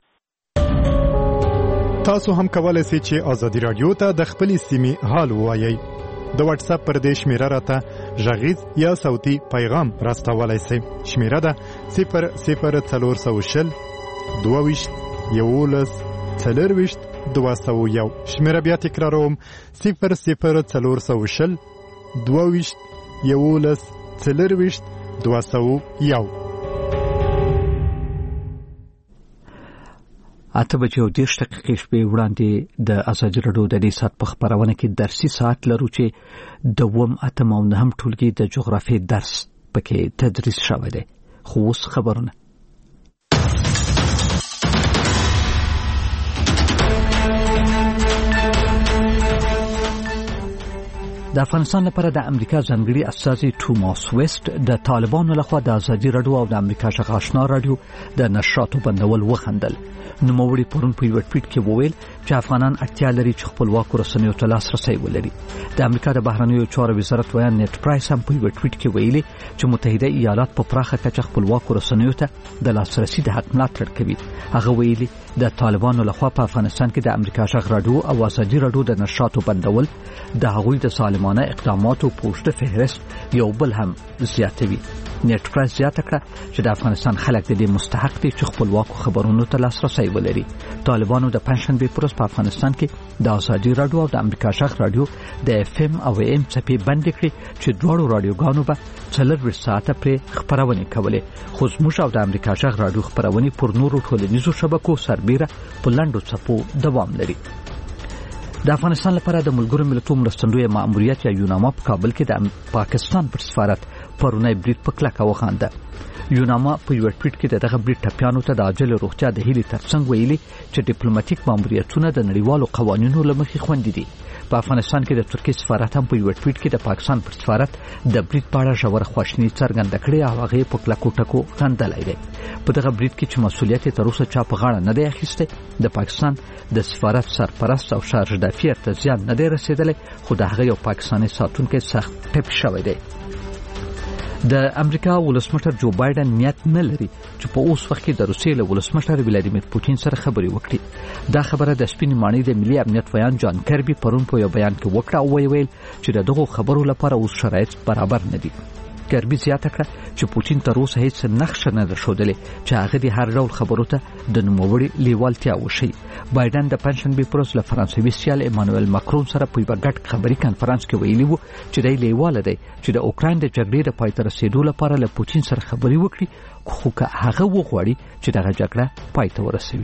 تاسو هم کولای شئ چې ازادي رادیو ته د خپلې سیمې حال ووایئ. د واتس اپ پر دې شمیره راته غږیز یا صوتي پیغام راستولای شئ. شمیره ده صفر صفر څلور سوه شل دوه ویشت یولس څلور ویشت دوه سوه یو. شمیره بیا تکراروم، صفر صفر څلور سوه شل دوه ویشت یولس څلرویشت دوه سوه یو. اته بجې او دېرش دقیقې شپې وړاندې د ازادي راډیو د دې ساعت په خپرونه کې درسي ساعت لرو چې دوم اتم او نهم ټولګي د جغرافیې درس پکې تدریس شوی دی. خو اوس خبرونه. د افغانستان لپاره د امریکا ځانګړي استازي توماس ویسټ د طالبانو لخوا د ازادي راډیو او د امریکا څخه آشنا راډیو د نشراتو بندول وخندل. نوموړي پرون په یو ټویټ کې وویل چې افغانان اړتیا لري چې خپلواکو رسنیو ته لاسرسی ولري. د امریکا د بهرنیو چارو وزارت ویان نیټ پرایس هم په یو ټویټ کې ویلي چې متحده ایالات په پراخه کچه خپلواکو رسنیو ته د لاسرسي د حق ملاتړ کوي. هغه ویلي د طالبانو لخوا په افغانستان کې د امریکا څخه راډیو او ازادي راډیو د نشراتو بندول د هغوی د ظالمانه اقداماتو په اوږده فهرست یو بل هم زیاتوي. نیټ پرایس زیاته کړه چې د افغانستان خلک د دې مستحق دي چې خپلواکو خبرونو ته لاسرسی ولري. طالبانو د پنځشنبې پر ورځ په افغانستان کې د ازادي راډیو او د امریکا څخه راډیو د اف ام او ام څپې بندې کړې چې دواړو راډیوګانو به څلورویشت ساعته پرې خپرونې کولې. خو زموږ او د امریکا څخه راډیو خپرونې پر نورو ټولنیزو شبکو سربیره په لنډو څپو دوام لري. د افغانستان لپاره د ملګرو ملتونو مرستندوی ماموریت یا یوناما په کابل کې د پاکستان پر سفارت پرونی برید په کلکه وخانده. یوناما په یو ټویټ کې دغه برید ټپیانو ته د عاجل روغتیا د هیلې ترڅنګ ویلي چې ډیپلوماټیک ماموریتونه د نړیوالو قوانینو له مخې خوندي دي. په افغانستان کې د ترکیې سفارت هم په یو ټویټ کې د پاکستان پر سفارت د برید په اړه ژوره خواشیني څرګنده کړې او هغه په کلکو ټکو خندلای دی. په دغه برید کې چې مسؤلیت یې تر اوسه چا په غاړه نه دی اخیستی، د پاکستان د سفارت سرپرست او شارژ دافیر ته زیان نه دی رسیدلی، خو د هغه یو پاکستاني ساتونکی سخت ټپي شوی دی. د امریکا ولسمشر جو بایدن نیت نه لري چې په اوس وخت کې د روسیې له ولسمشر ولادیمیر پوتین سره خبرې وکړي. دا خبره د سپین ماڼۍ د ملي امنیت ویان جان کربي پرون په یو بیان کې وکړه او ویل چې دغه خبرو لپاره اوس شرایط برابر نه دي. کربي زیاته کړه چې پوتین تر اوسه هیڅ نقشه نه درښودلې چې هغه د هر ډول خبرو ته د نوموړي لیوالتیا وشي. بایدن د پنځشنبې پر ورځ له فرانسوي سیال ایمانوئل ماکرون سره په یو ګډ خبري کانفرنس کې ویلي وو چې دی لیواله دی چې د اوکراین د جګړې د پای ته رسیدو لپاره له پوتین سره خبري وکړي، خو که هغه وغواړي چې دغه جګړه پای ته ورسوي.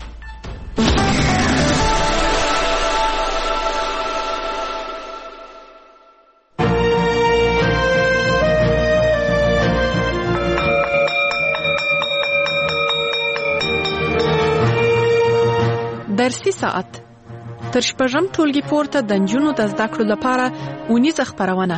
درسي ساعت تر شپږم ټولګي پورته د نجونو د زده کړو لپاره اونیزه خپرونه.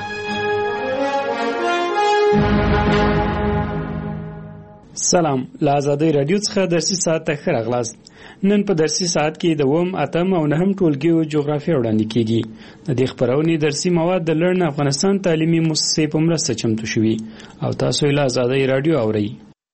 سلام، له ازادي رادیو څخه درسي ساعت ته ښه راغلاست. نن په درسي ساعت کې د اووم، اتم او نهم ټولګیو جغرافیه وړاندې کیږي. د دې خپرونې درسي مواد د لرن افغانستان تعلیمي مؤسسې په مرسته چمتو شوي او تاسو یې له ازادي رادیو اورئ.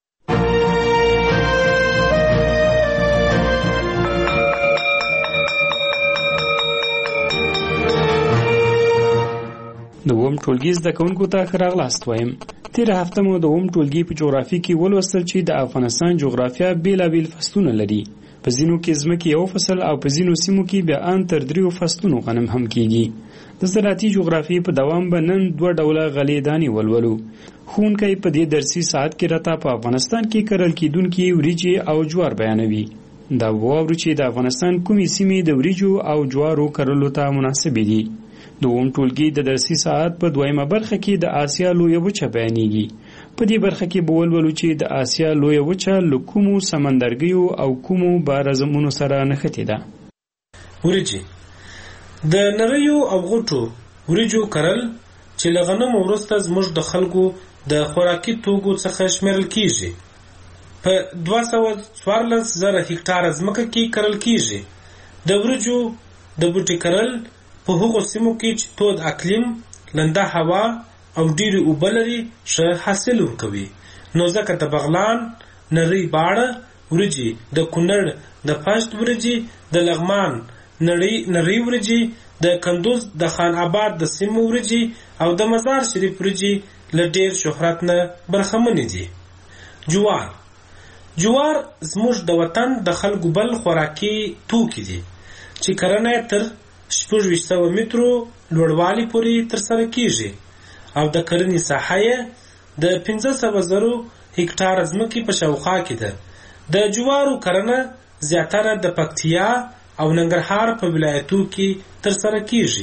د اووم ټولګي زده کوونکو ته ښه راغلاست وایم. تېره هفته مو د اووم ټولګي په جغرافي کې ولوستل چې د افغانستان جغرافیه بېلابېل فصلونه لري. په ځینو کې ځمکې یو فصل او په ځینو سیمو کې بیا ان تر دریو فصلونو غنم هم کیږي. د زراعتي جغرافي په دوام به نن دوه ډوله غلې دانې ولولو. ښوونکی په دې درسي ساعت کې راته په افغانستان کې کرل کېدونکي وریجې او جوار بیانوي. دا واورو چې د افغانستان کومې سیمې د وریجو او جوارو کرلو ته مناسبې دي. د اووم ټولګي د درسي ساعت په دویمه برخه کې د آسیا لویه وچه بیانېږي. په دې برخه کې به ولولو چې د آسیا لویه وچه له کومو سمندرګیو او کومو بارزمونو سره نښتې ده. وریجې د نریو او غوټو وریجو کرل چې له غنمو وروسته زموږ د خلکو د خوراکي توکو څخه شمیرل کیږي. په دوه سوه څوارلس زره هکټاره ځمکه کې کرل کیږي. د وریجو د بوټي کرل په هغو سیمو کې چې تود اقلیم، لنده هوا او ډېرې اوبه لري ښه حاصل ورکوي. نو ځکه د بغلان، نری باړه وریجې، د کونړ د پشت وریجې، د لغمان نری نری وریجې، د کندوز د خان آباد د سیمو وریجې او د مزار شریف وریجې له ډېر شهرت نه برخمنې دي. جوار جوار زموږ د وطن د خلکو بل خوراکي توکي دي چې کرنه تر شپږ ویشت سوه مترو لوړوالي پورې ترسره کیږي او د کرنې ساحه یې د پنځه سوه زرو هکټار ځمکې په شاوخوا کې ده. د جوارو کرنه زیاتره د پکتیا او ننګرهار په ولایتو کې ترسره کیږي.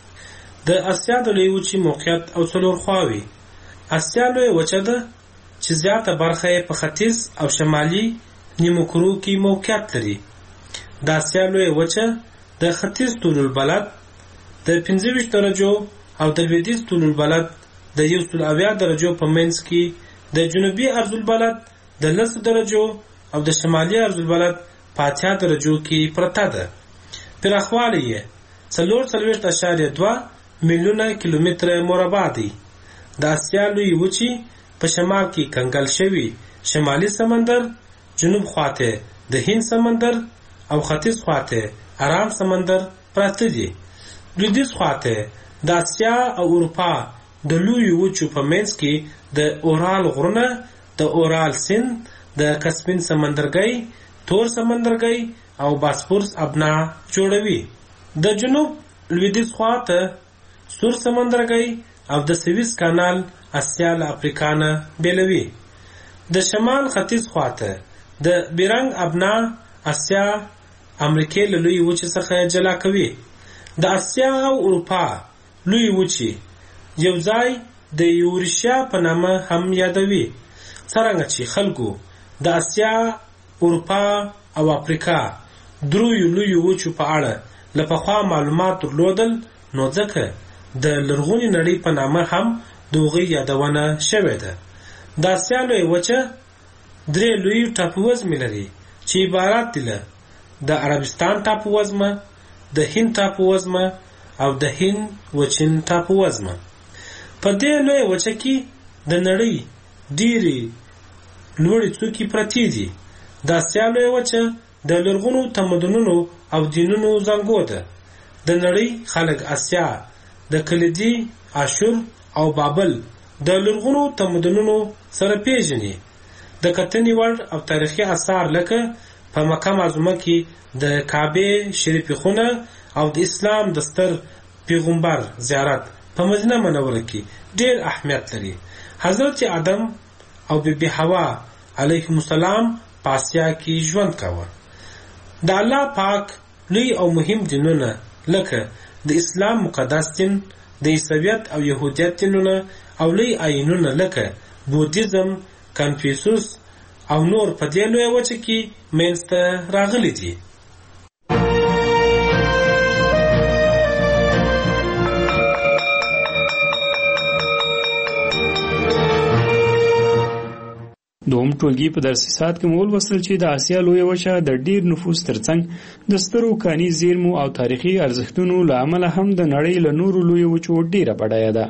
د اسیا د لویې وچې موقعیت او څلور خواوې. اسیا لویه وچه ده چې زیاته برخه یې په ختیځ او شمالي نیمو کرو کې موقعیت لري. د اسیا لویه وچه د ختیځ طول البلد د پنځه ویشت درجو او د لویدیځ طول البلد د یو سل اویا درجو په منځ کې، د جنوبي عرض البلد د لسو درجو او د شمالي عرض البلد په اتیا درجو کې پرته ده. پراخوالی یې څلور څلوېښت اعشاریه دوه میلیونه کیلومتره مربع دی. د اسیا لویې وچې په شمال کې کنګل شوي شمالي سمندر، جنوب خواته د هند سمندر او ختیځ خواته ارام سمندر پراته دي. لویدیځ خواته د اسیا او اروپا د لویو وچو په منځ کې د اورال غرونه، د اورال سیند، د کسپین سمندرګي، تور سمندرګي او باسفورس ابنا جوړوي. د جنوب لویدیځ خواته سور سمندرګي او د سویس کانال اسیا له افریقا نه بیلوي. د شمال ختیځ خواته د بیرنګ ابنا اسیا امریکې له لویې وچې څخه جلا کوي. د اسیا او اروپا لویې وچې یو ځای د یورشیا په نامه هم یادوي. څرنګه چې خلکو د اسیا، اروپا او افریقا دریو لویو وچو په اړه له پخوا معلومات درلودل، نو ځکه د لرغونې نړۍ په نامه هم د هغوی یادونه شوې ده. د اسیا لویه وچه درې لوی ټاپووزمې لري چې عبارت دي له د عربستان ټاپووزمه، د هند ټاپووزمه او د هند وچین ټاپووزمه. په دې لویه وچه کې د نړۍ ډېرې لوړې څوکې پرتې دي. د اسیا لویه وچه د لرغونو تمدنونو او دینونو زانګو ده. د نړۍ خلک اسیا د کلیدي، اشور او بابل د لرغونو تمدنونو سره پیژني. د کتنې وړ او تاریخي آثار لکه په مکه معظمه کې د کعبه شریفې خونه او د اسلام د ستر پیغمبر زیارت په مدینه منوره کې ډېر اهمیت لري. حضرت آدم او بیبي حوا علیهم السلام په اسیا کې ژوند کاوه. د الله پاک لوی او مهم دینونه لکه د اسلام مقدس دین، د عیسویت او یهودیت دینونه او لوی آیینونه لکه بودیزم، کنفیوسوس او نور په دې لویه وچه کې منځته راغلي دي. دوم ټولګي په درسي ساعت کې مول وصل چې د اسیا لویه وچه د ډیر نفوس ترڅنګ د سترو کاني زیرمو او تاریخي ارزښتونو له امله هم د نړۍ له نورو لویو وچو ډیره بډایه ده.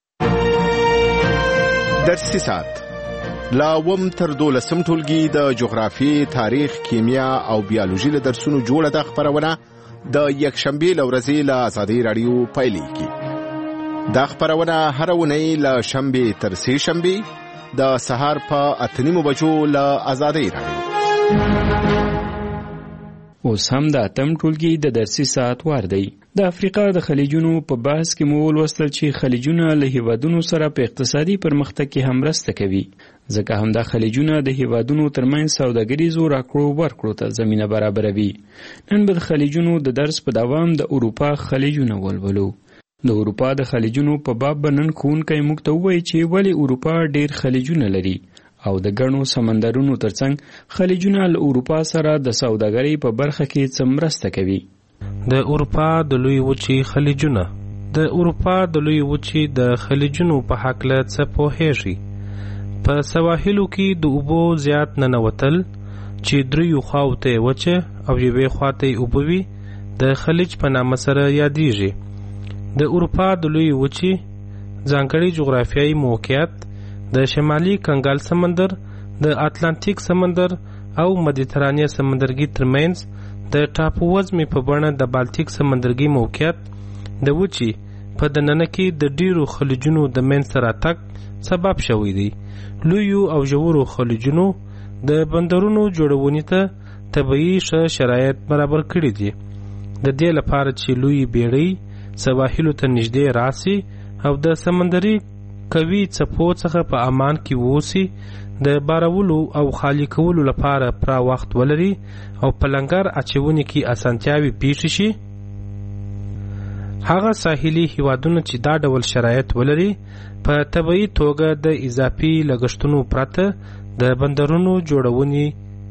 درسي ساعت لا وم تر دولسم ټولګي د جغرافي، تاریخ، کیمیا او بیولوژي له درسونو جوړه ده. خبرونه د یکشنبه لورځي له آزادي رادیو پایلیږي. دا خبرونه هر ونی له شنبه تر سه شنبه د سهار په اتنیمو بجو له آزادي رادیو. اوس هم د اتم ټولګي د درسي ساعت وار دی. د افریقا د خلیجونو په بحث کې مو ولوستل چې خلیجونه له هیوادونو سره په اقتصادي پرمختګ کې هم مرسته کوي، ځکه همدا خلیجونه د هیوادونو ترمنځ سوداګریزو راکړو ورکړو ته زمینه برابروي. نن به د خلیجونو د درس په دوام د اروپا خلیجونه ولولو. د اروپا د خلیجونو په باب بنن ښوونکی موږ ته ووایي چې ولې اروپا ډیر خلیجونه لري او د ګڼو سمندرونو ترڅنګ خلیجونه له اروپا سره د سوداګرۍ په برخه کې څه مرسته کوي. د اروپا د لوی وچې خلیجونه د اروپا د لوی وچې د خلیجونو په هکله څه پوهیږي. په سواحلو کې د اوبو زیات ننوتل چې دریو خواوته وچه او یوې خواته اوبه وي د خلیج په نامه سره یادیږي. د اروپا د لوی وچې ځانګړی جغرافیایي موقعیت د شمالي کنګال سمندر، د اتلانتیک سمندر او مدیترانیا سمندرګي ترمنځ د ټاپووزمې په بڼه د بالتیک سمندرګي موقعیت د وچې په دننه کې د ډیرو خلیجونو د منځته راتګ سبب شوی دی. لویو او ژورو خلیجونو د بندرونو جوړونې ته طبیعي ښه شرایط برابر کړي دي، د دې لپاره چې لوی بیړۍ سواحلو ته نږدې راسي او د سمندري کوي څپو څخه په امان کې ووسی د بارولو او خالی کولو لپاره پوره وخت ولري او په لنګر اچونې کې اسانتیاوي پیښ شي. هغه ساحلي هیوادونه چې دا ډول شرایط ولري په طبیعي توګه د اضافي لګښتونو پرته د بندرونو جوړونې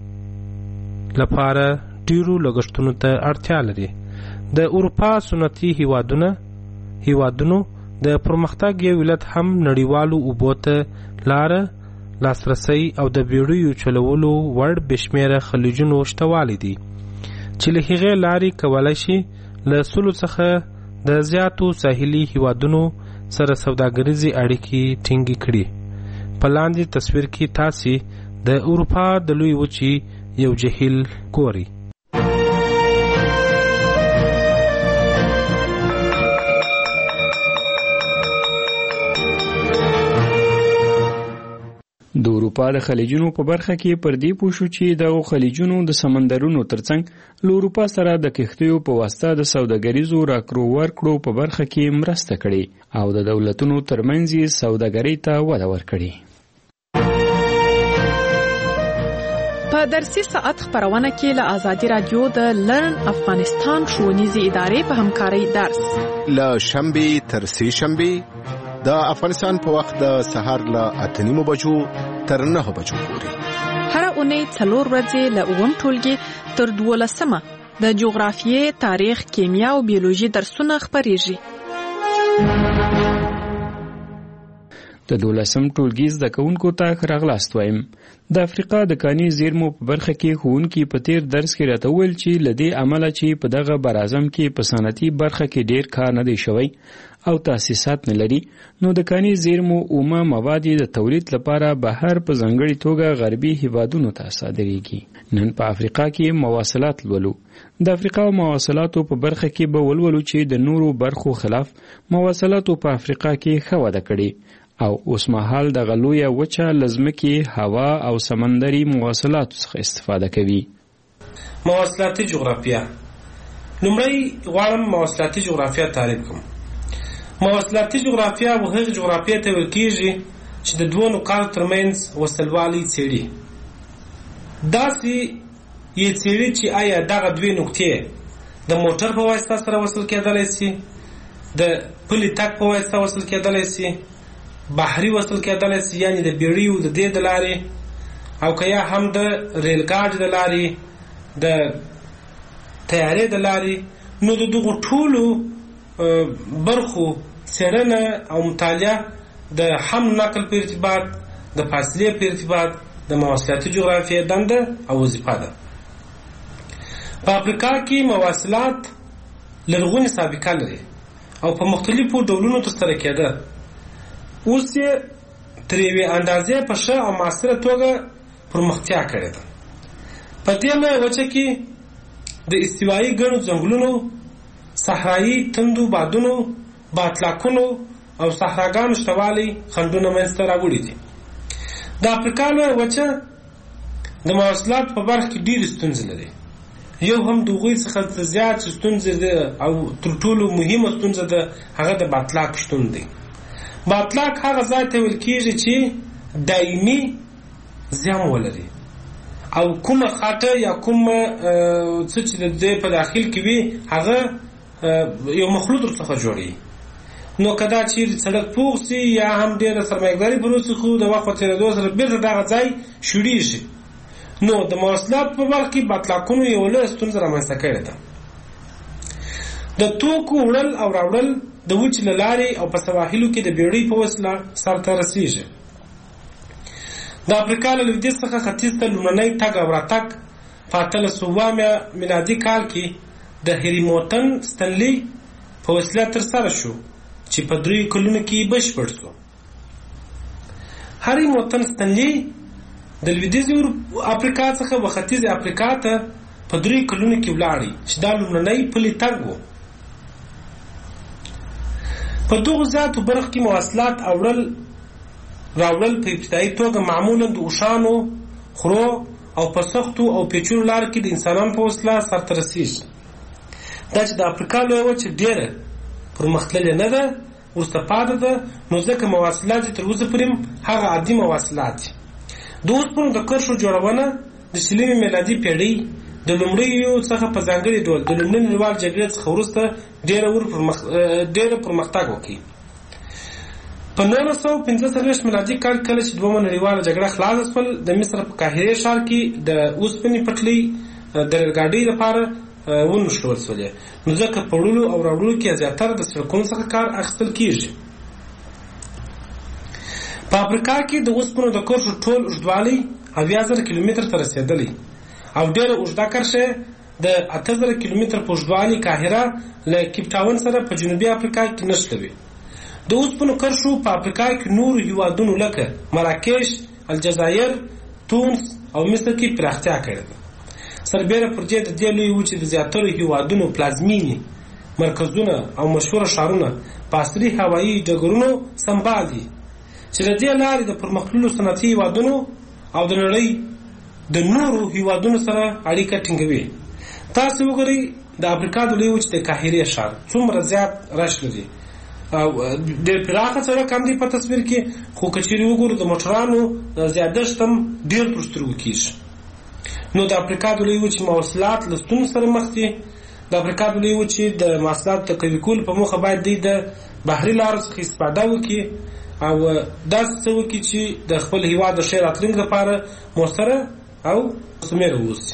لپاره ډیرو لګښتونو ته اړتیا لري. د اروپا سنتي هیوادونه هیوادونو د پرمختګ یو علت هم نړیوالو اوبو ته لاره لاسرسی او د بیړیو چلولو وړ بشمیره خلیجونو شتوالی دي چې له هغې لارې کولی شي له سلو څخه د زیاتو ساحلي هیوادونو سره سوداګریزې اړیکې ټینګې کړي. په لاندې تصویر کې تاسې د اروپا د لوی وچې یو جهیل ګورئ. د اروپا د خلیجونو په برخه کې پر دې پوه شو چې دغو خلیجونو د سمندرونو ترڅنګ له اروپا سره د کښتیو په واسطه د سوداګریزو راکړو ورکړو په برخه کې مرسته کړې او د دولتونو ترمنځ یې سوداګرۍ ته وده ورکړې. په درسي ساعت خبرونه کې له آزادي رادیو د لرن افغانستان ښوونیزې ادارې په همکارۍ درس له شنبې تر سې شنبې د افغانستان په وخت د سهار له اته نیمو بجو تر نهه بجو پورې هر اونۍ څلور ورځې له اووم ټولګي تر دولسمه د جغرافیې، تاریخ، کیمیا او بیولوژي درسونه خپریږي. د دولسم ټولګي زده کوونکو ته ښه راغلاست وایم. د افریقا د کاني زیرمو په برخه کې ښوونکي په تیر درس کې راته وویل چې له دې امله چې په دغه براعظم کې په صنعتي برخه کې ډیر کار نه دی شوی او تاسیسات نه لري، نو د کاني زیرمو اومه مواد د تولید لپاره بهر په ځانګړې توګه غربي هیوادونو ته صادریږي. نن په افریقا کې مواصلات لولو. د افریقا مواصلاتو په برخه کې به ولولو چې د نورو برخو خلاف مواصلاتو په افریقا کې ښه وده کړې او اوس مهال د غلویه وچه لزمکي هوا او سمندري مواصلاتو څخه استفاده کوي. مواصلاتي جغرافیه. لومړی غواړم مواصلاتي جغرافیه تعریف کوم. مواصلاتي جغرافیه هغه جغرافیه ته ویل کېږي چې د دوه نقاطو ترمنځ وصلوالي څېړي. داسې یې څېړي چې آیا دغه دوې نقطې د موټر په واسطه سره وصل کېدلی سي، د پلي تګ په واسطه وصل کېدلی سي، بحري وصل کېدلی سي، یعنې د بیړیو د دې د لارې، او که یا هم د ریل ګاډي د لارې، د تیارې د لارې. نو د دغو ټولو برخو څېړنه او مطالعه د هم نقل په ارتباط، د فاصلې په ارتباط د مواصلاتي جغرافیې دنده او وظیفه ده. په افریقا کې مواصلات لرغونې سابقه لري او په مختلفو ډولونو ترسره کېده. اوس یې تر یوې اندازې په ښه او معاصره توګه پرمختیا کړې ده. په دې لویه وچه کې د استوایي ګڼو ځنګلونو، صحرایي تندو بادونو، باطلاقونو او صحراګانو شتوالی خنډونه منځته راوړي دي. د افریقا لویه وچه د مواصلاتو په برخه کې ډېرې ستونزې لري. یو هم د هغوی څخه زیات ستونزې ده او تر ټولو مهمه ستونزه ده هغه د باطلاق شتون دی. باطلاق هغه ځای ته ویل کېږي چې دایمي زیان ولري او کومه خاطه یا کومه څه چې د دې په داخل کې وي هغه یو مخلوط ورڅخه جوړي. نو که دا چیرې سړک پوخ سي یا هم ډېره سرمایه‌ګذاري پر وسي، خو د وخت په تېرېدو سره بېرته دغه ځای شوړېږي. نو د مواصلاتو په برخه کې باطلاقونو یو لویه ستونزه رامنځته کړې ده. د توکو وړل او راوړل د وچې له لارې او په سواحلو کې د بیړۍ په وسیله سرته رسېږي. د افریقا له لویدیځ څخه ختیځ ته لومړنی تګ او راتګ په اتلس سوه میلادي کال کې د هریموټن ستنلي په وسیله ترسره شو چې په دریو کلونو کې بشپړ شو. هریموټن ستنلي د لویدیځې افریقا څخه و ختیځې افریقا ته په دریو کلونو کې ولاړی چې دا لومړنی پلي تګ و. په دغو زیاتو برخو کې مواصلات اوړل راوړل په ابتدایي توګه معمولا د اوښانو، خرو او په سختو او پیچلو لارو کې د انسانانو په وسیله سرته رسېږي. دا چې د افریقا لویه وچه ډېره پرمختللې نه ده، وروسته پاتې ده، نو ځکه مواصلات تر اوسه پورې هغه عادي مواصلات دي. د اوسپنو د کرښو جوړونه د شلمې میلادي پیړۍ د لومړیو څخه په ځانګړي ډول د لومړۍ نړیوال جګړې څخه وروسته ډېره ور پرمخ ډېره پرمختګ وکړي. په نولس سوه پنځه څلوېښت میلادي کال کله چې دویمه نړیواله جګړه خلاصه شول، د مصر په قاهرې ښار کې د اوسپنې پټلۍ د ریلګاډۍ لپاره ونښلول شولې، نو ځکه په وړلو او راوړلو کې زیاتره د سړکونو څخه کار اخیستل کېږي. په افریقا کې د اوسپنو د کرښو ټول اوږدوالی اویا زره کیلومتر ته رسېدلی او ډېره اوږده کرښه د اته زره کیلومتر په اوږدوالي قاهره له کیپ ټاون سره په جنوبي افریقا کې نښلوي. د اوسپنو کرښو په افریقا کې نورو هیوادونو لکه مراکش، الجزایر، تونس او مصر کې پراختیا کړې ده. سربیره پر دې د دې لویې وچې د زیاترو هیوادونو پلازمینې مرکزونه او مشهوره ښارونه په عصري هوایي ډګرونو سمبال دي چې د دې لارې د پرمختللو صنعتي هیوادونو او د نړۍ د نورو هیوادونو سره اړیکه ټینګوي. تاسو وګورئ د افریقا د لویې وچې د قاهرې ښار څومره زیات رش لري او ډېر پراخه سړک هم دی په تصویر کې، خو که چیرې وګورو د موټرانو زیادښت هم ډېر تر سترګو کېږي. نو د افریقا د لویې وچې مواصلات له ستونزو سره مخ دي. د افریقا د لویې وچې د مواصلاتو د قوي کولو په موخه باید دوی د بحري لارو څخه استفاده وکړي او داسې څه وکړي چې د خپل هېواد د ښې راتلونکي لپاره مؤثره او مثمره واوسي.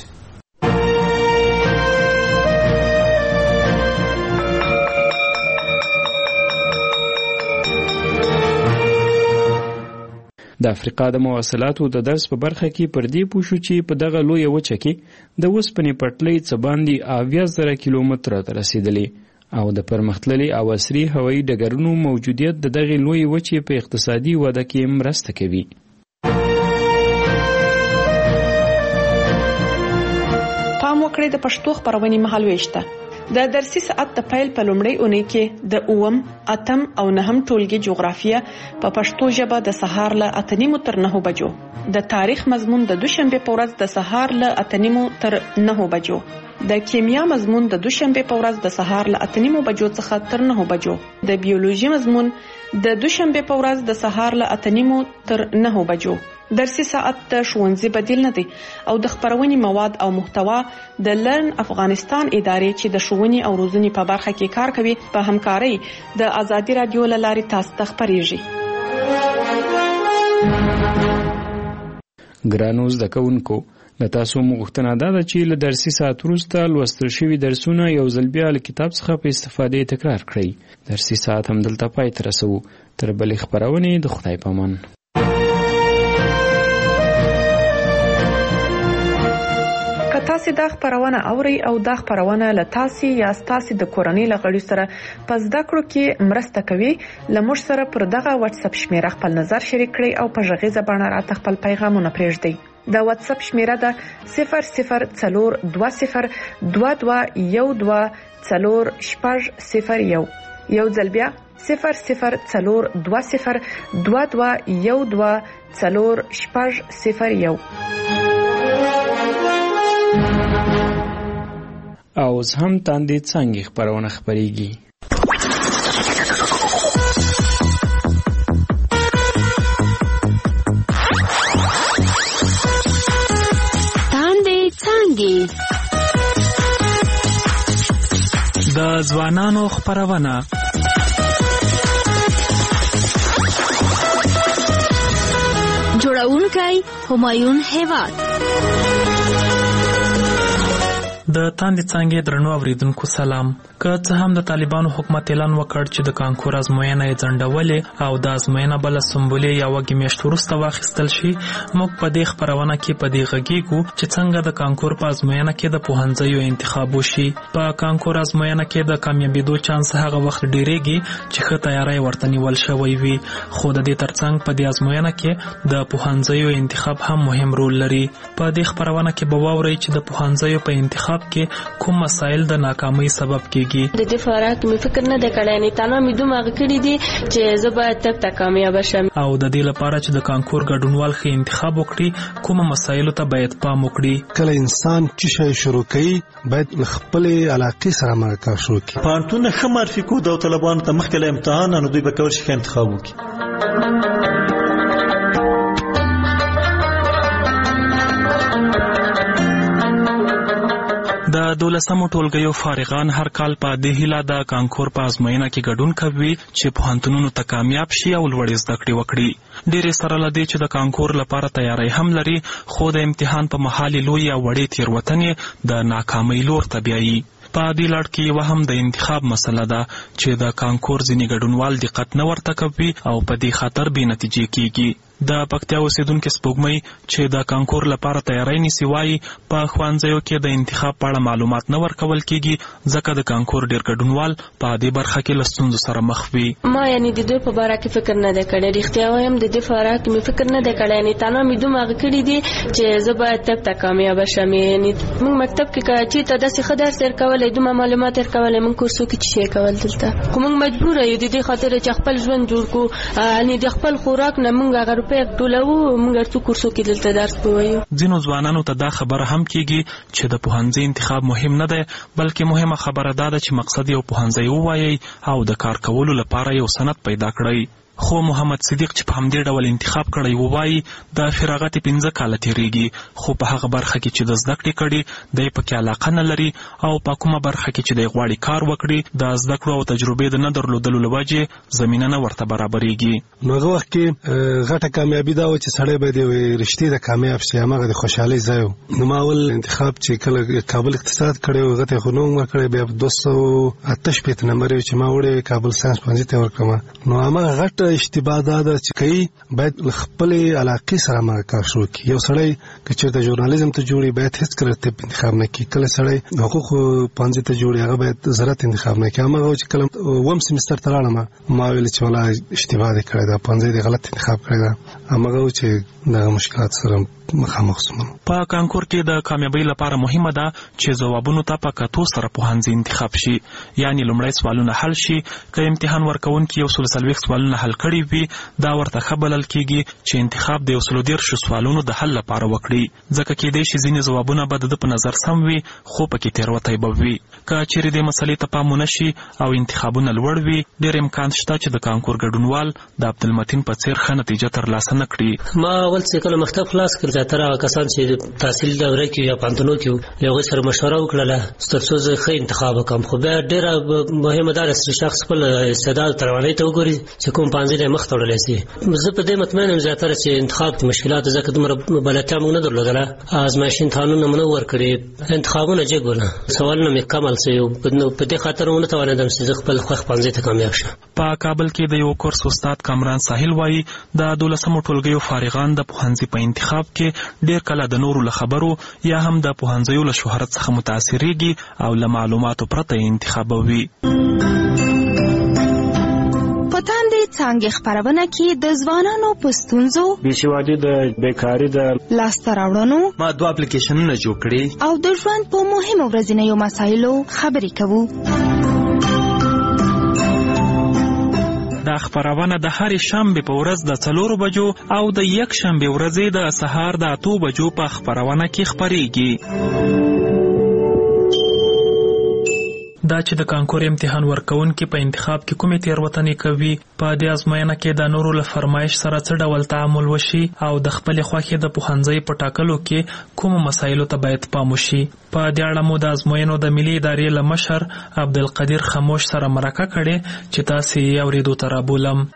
د افریقا د مواصلاتو د درس په برخه کې پر دې پوه شو چې په دغه لویه وچه کې د اوسپنې پټلۍ څه باندې اویا زره کیلومتره ته رسېدلې او د پرمختللي او عصري هوایي ډګرونو موجودیت د دغې لویې وچې په اقتصادي وده کې مرسته کوي. پام وکړئ د پښتو خپرونې مهالوېش ته. د درسي ساعت د پیل په لومړۍ اونۍ کې د اووم، اتم او نهم ټولګي جغرافیه په پښتو ژبه د سهار له اته نیمو تر نهو بجو، د تاریخ مضمون د دوشنبه په ورځ د سهار له اته نیمو تر نهو بجو، د کیمیا مضمون د دوشنبه په ورځ د سهار له اته نیمو بجو څخه تر نهو بجو، د بیولوژي مضمون د دوشنبه په ورځ د سهار له اته نیمو تر نهو بجو. درسي ساعت د ښوونځي بدیل نه دی او د خپرونې مواد او محتوا د لرن افغانستان ادارې چې د ښوونې او روزنې په برخه کې کار کوي په همکارۍ د ازادي رادیو له لارې تاسو ته خپریږي. ګرانو زده کوونکو، له تاسو مو غوښتنه دا ده چې له درسي ساعت وروسته لوستل شوي درسونه یو ځل بیا له کتاب څخه په استفادې تکرار کړئ. درسي ساعت هم دلته پای ته رسوو. تر بلې خپرونې د خدای په امان. که تاسو دا خبرونه اورئ او دا خبرونه له تاسو یا تاسو د کورنۍ لغړي سره په زده کړو کې مرسته کوي، لمر سره پر دغه واتس اپ شمیره خپل نظر شریک کړئ او په ژغیزه باندې راته خپل پیغامونه پرېږدئ. د واتس اپ شمیره ده صفر صفر څلور دوه صفر دوه دوه یو دوه څلور شپږ صفر یو. یو ځل بیا صفر صفر څلور دوه صفر دوه دوه یو دوه څلور شپږ صفر یو. او اوس هم تاندې څنګه خبرونه خبريږي. تاندې څنګه د ځوانانو خبرونه جوړونکی همایون هیواد. د تاندې څنګه درنو اوریدونکو سلام. که څه هم د طالبانو حکومت اعلان وکړ چې د کانکور ازموینه یې ځنډولې او د ازموینه بل سمبولې یو وګړي میاشت وروسته واخیستل شي، موږ په دې خبرونه کې په دې غږیږو چې څنګه د کانکور په ازموینه کې د پوهنځیو انتخاب وشي. په کانکور ازموینه کې د کامیابیدو چانس هغه وخت ډیریږي چې ښه تیاری ورته نیول شوی وي، خو د دې ترڅنګ په دې ازموینه کې د پوهنځیو انتخاب هم مهم رول لري. په دې خبرونه کې به واورئ چې د پوهنځیو په انتخاب انتخاب کې کوم مسایل د ناکامۍ سبب کیږي؟ د دې فارق مې فکر نه دی کړی، نه تنه مې دومره کړی دي چې زه باید تک تک کامیاب شم. او د دې لپاره چې د کانکور ګډونوال ښه انتخاب وکړي کوم مسایلو ته باید پام وکړي؟ کله انسان چې شی شروع کوي باید خپل علاقې سره مرکه شروع کړي. پانتون ښه معرفي کو د طالبانو ته مخکې له امتحان نو دوی به کول شي انتخاب وکړي. د دولسمو ټولګیو فارغان هر کال په دې هیله د کانکور په ازموینه کې ګډون کوي چې پوهنتونونو ته کامیاب شي او لوړې زده کړې وکړي. ډېرې سره له دې چې د کانکور لپاره تیاری هم لري، خو د امتحان په مهال لوی او وړې تېروتنې د ناکامۍ لور ته بیایي. په دې لړ کې یوه هم د انتخاب مسله ده چې د کانکور ځینې ګډونوال دقت نه ورته کوي او په دې خاطر بې نتیجې کیږي. د پکتیا اوسیدونکي سپوږمۍ چې د کانکور لپاره تیاری نیسي وایي په ښوونځیو کې د انتخاب په اړه معلومات نه ورکول کیږي ځکه د کانکور ډېر ګډونوال په دې برخه کې له ستونزو سره مخ وي. ما یعنی د دوی په باره کې فکر نه دی کړی، رښتیا وایم د دې په باره کې مې فکر نه دی کړی، یعنې تنه مې دومره کړي دي چې زه باید تک تک کامیاب شم. یعنې موږ مکتب کې که چېرته داسې ښه درس ورکولی، دومره معلومات ورکولی، موږ کورسو کې څه شی کول دلته، خو موږ مجبوره یو د دې خاطر چې خپل ژوند جوړ کړو، یعنې د خپل خوراک نه موږ هغه روپۍ ټولوو، موږ څو کورسو کې دلته درس ووایو. ځینو ځوانانو ته دا خبره هم کیږي چې د پوهنځي انتخاب مهم نه دی، بلکې مهمه خبره دا ده چې مقصد یو پوهنځی ووایي او د کار کولو لپاره یو سند پیدا کړئ. خو محمد صدیق چې په همدې ډول انتخاب کړی ووایي د فراغت پنځه کاله تیریږي، خو په هغه برخه کې چې د زده کړې کړي دی پکې علاقه نه لري او په کومه برخه کې چې دی غواړي کار وکړي د زده کړو او تجربې د نه درلودلو له وجې زمینه نه ورته برابرېږي. نو هغه وخت کې غټه کامیابي دا و چې سړی باید یو رښتې د کامیاب شي، هماغه د خوشحالۍ ځای و. نو ما اول انتخاب چې کله کابل اقتصاد کړی و هغه ته یې خو نوم ورکړی، بیا دوه سوه اته شپېته نمبر چې ما وړی کابل ساینس پوهنځي ته ورکړم. نو هماغه غټ اشتباه دا ده چې کوي باید خپل علاقې سره مرکه شروع کړي. یو سړی که چېرته ژورنالیزم ته جوړي باید هېڅکله طب انتخاب نه کړي. کله سړی حقوق پوهنځي ته جوړي هغه باید زراعت انتخاب نه کړي. هماغه چې کله اووم سیمستر ته لاړم ما ویل چې والله اشتباه دې کړی ده، پوهنځی دې غلط انتخاب کړی ده. هماغه چې دغه مشکلات سره مخامخ شوم. په کانکور کې د کامیابۍ لپاره مهمه ده چې ځوابونو ته په کتو سره پوهنځي انتخاب شي، یعنی لومړی سوالونه حل شي. که امتحان ورکوونکي یو سل څلوېښت سوالونه حل کړي وي دا ورته ښه بلل کیږي چې انتخاب د یو سلو دېرشو سوالونو د حل لپاره وکړي، ځکه کیدای شي ځینې ځوابونه به د ده په نظر سم وي خو پکې تېروتی به وي. که چیرې دې مسلې ته پام ونه شي او انتخابونه لوړ وي ډېر امکان شته چې د کانکور ګډونوال د عبدالمتین په څېر ښه نتیجه ترلاسه نه کړي. ما اول څه کله مکتب خلاص کړ زیاتره هغه کسان چې تحصیل دوره کې یا پوهنتونو کې له هغوی سره مشوره وکړله تر څو زه ښه انتخاب وکړم. خو بیا ډېره مهمه دا ده چې شخص خپل استعداد توانایي ته وګوري چې کوم پوهنځي ته یې مخ ته وړلی شي. زه په دې مطمئن یم زیاتره چې انتخاب کې مشکلات ځکه دومره بلدتیا موږ نه درلودله، ازمایښتي امتحانونه مو نه ورکړي، انتخابونه جګ ونه، سوالونه مې کم حل شوي، په دې خاطر ونه توانېدم چې زه خپل خوښ پوهنځي ته کامیاب شم. په کابل کې د یو کورس استاد کامران ساحل وایي د دولسمو ټولګیو فارغان د پوهنځي په انتخاب کې ډېر کله د نورو له خبرو یا هم د پوهنځیو له شهرت څخه متاثرېږي او له معلوماتو پرته یې انتخابوي. په تاندې څانګې خپرونه کې د ځوانانو په ستونزو، بېسوادي د بیکاري د لاسته راوړنو، ما دوه اپلیکیشنونه جوړ کړي او د ژوند په مهمو ورځنیو مسایلو خبرې کوو. دا خپرونه د هرې شنبې په ورځ د څلورو بجو او د یک شنبې ورځې د سهار د اتو بجو په خپرونه کې خپرېږي. دا چې د کانکور امتحان ورکوونکي په انتخاب کې کومې تېروتنې کوي، په دې ازموینه کې د نورو له فرمایش سره څه ډول تعامل وشي او د خپلې خوښې د پوهنځي په ټاکلو کې کومو مسایلو ته باید پام وشي. په دې اړه مو د ازموینو د ملي ادارې له مشر عبدالقدیر خموش سره مرکه کړې چې تاسې یې اورېدو ته رابولم.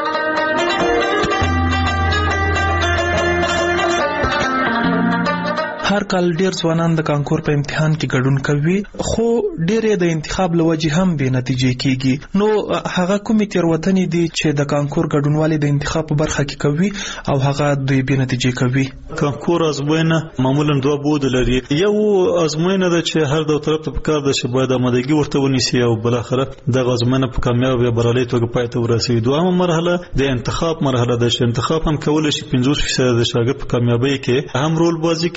هر کال ډیر ځوانان د کانکور په امتحان کې ګډون کوي، خو ډیر د انتخاب له وجې هم بې نتیجې کیږي. نو هغه کومې تېروتنې دي چې د کانکور ګډونوالي د انتخاب په برخه کې کوي او هغه دوی بې نتیجې کوي؟ کانکور ازموینه معمولا دوه بود لري. یو ازموینه ده چې هر دوه طرف ته پکار ده چې باید آمادګي ورته ونیسي او بالاخره دغه ازموینه په کامیاب یا بریالۍ توګه پای ته ورسوي. دویمه مرحله د انتخاب مرحله ده چې انتخاب هم کولی شي پنځوس فیصد د شاګرد په کامیابۍ کې هم رول بازي کوي او د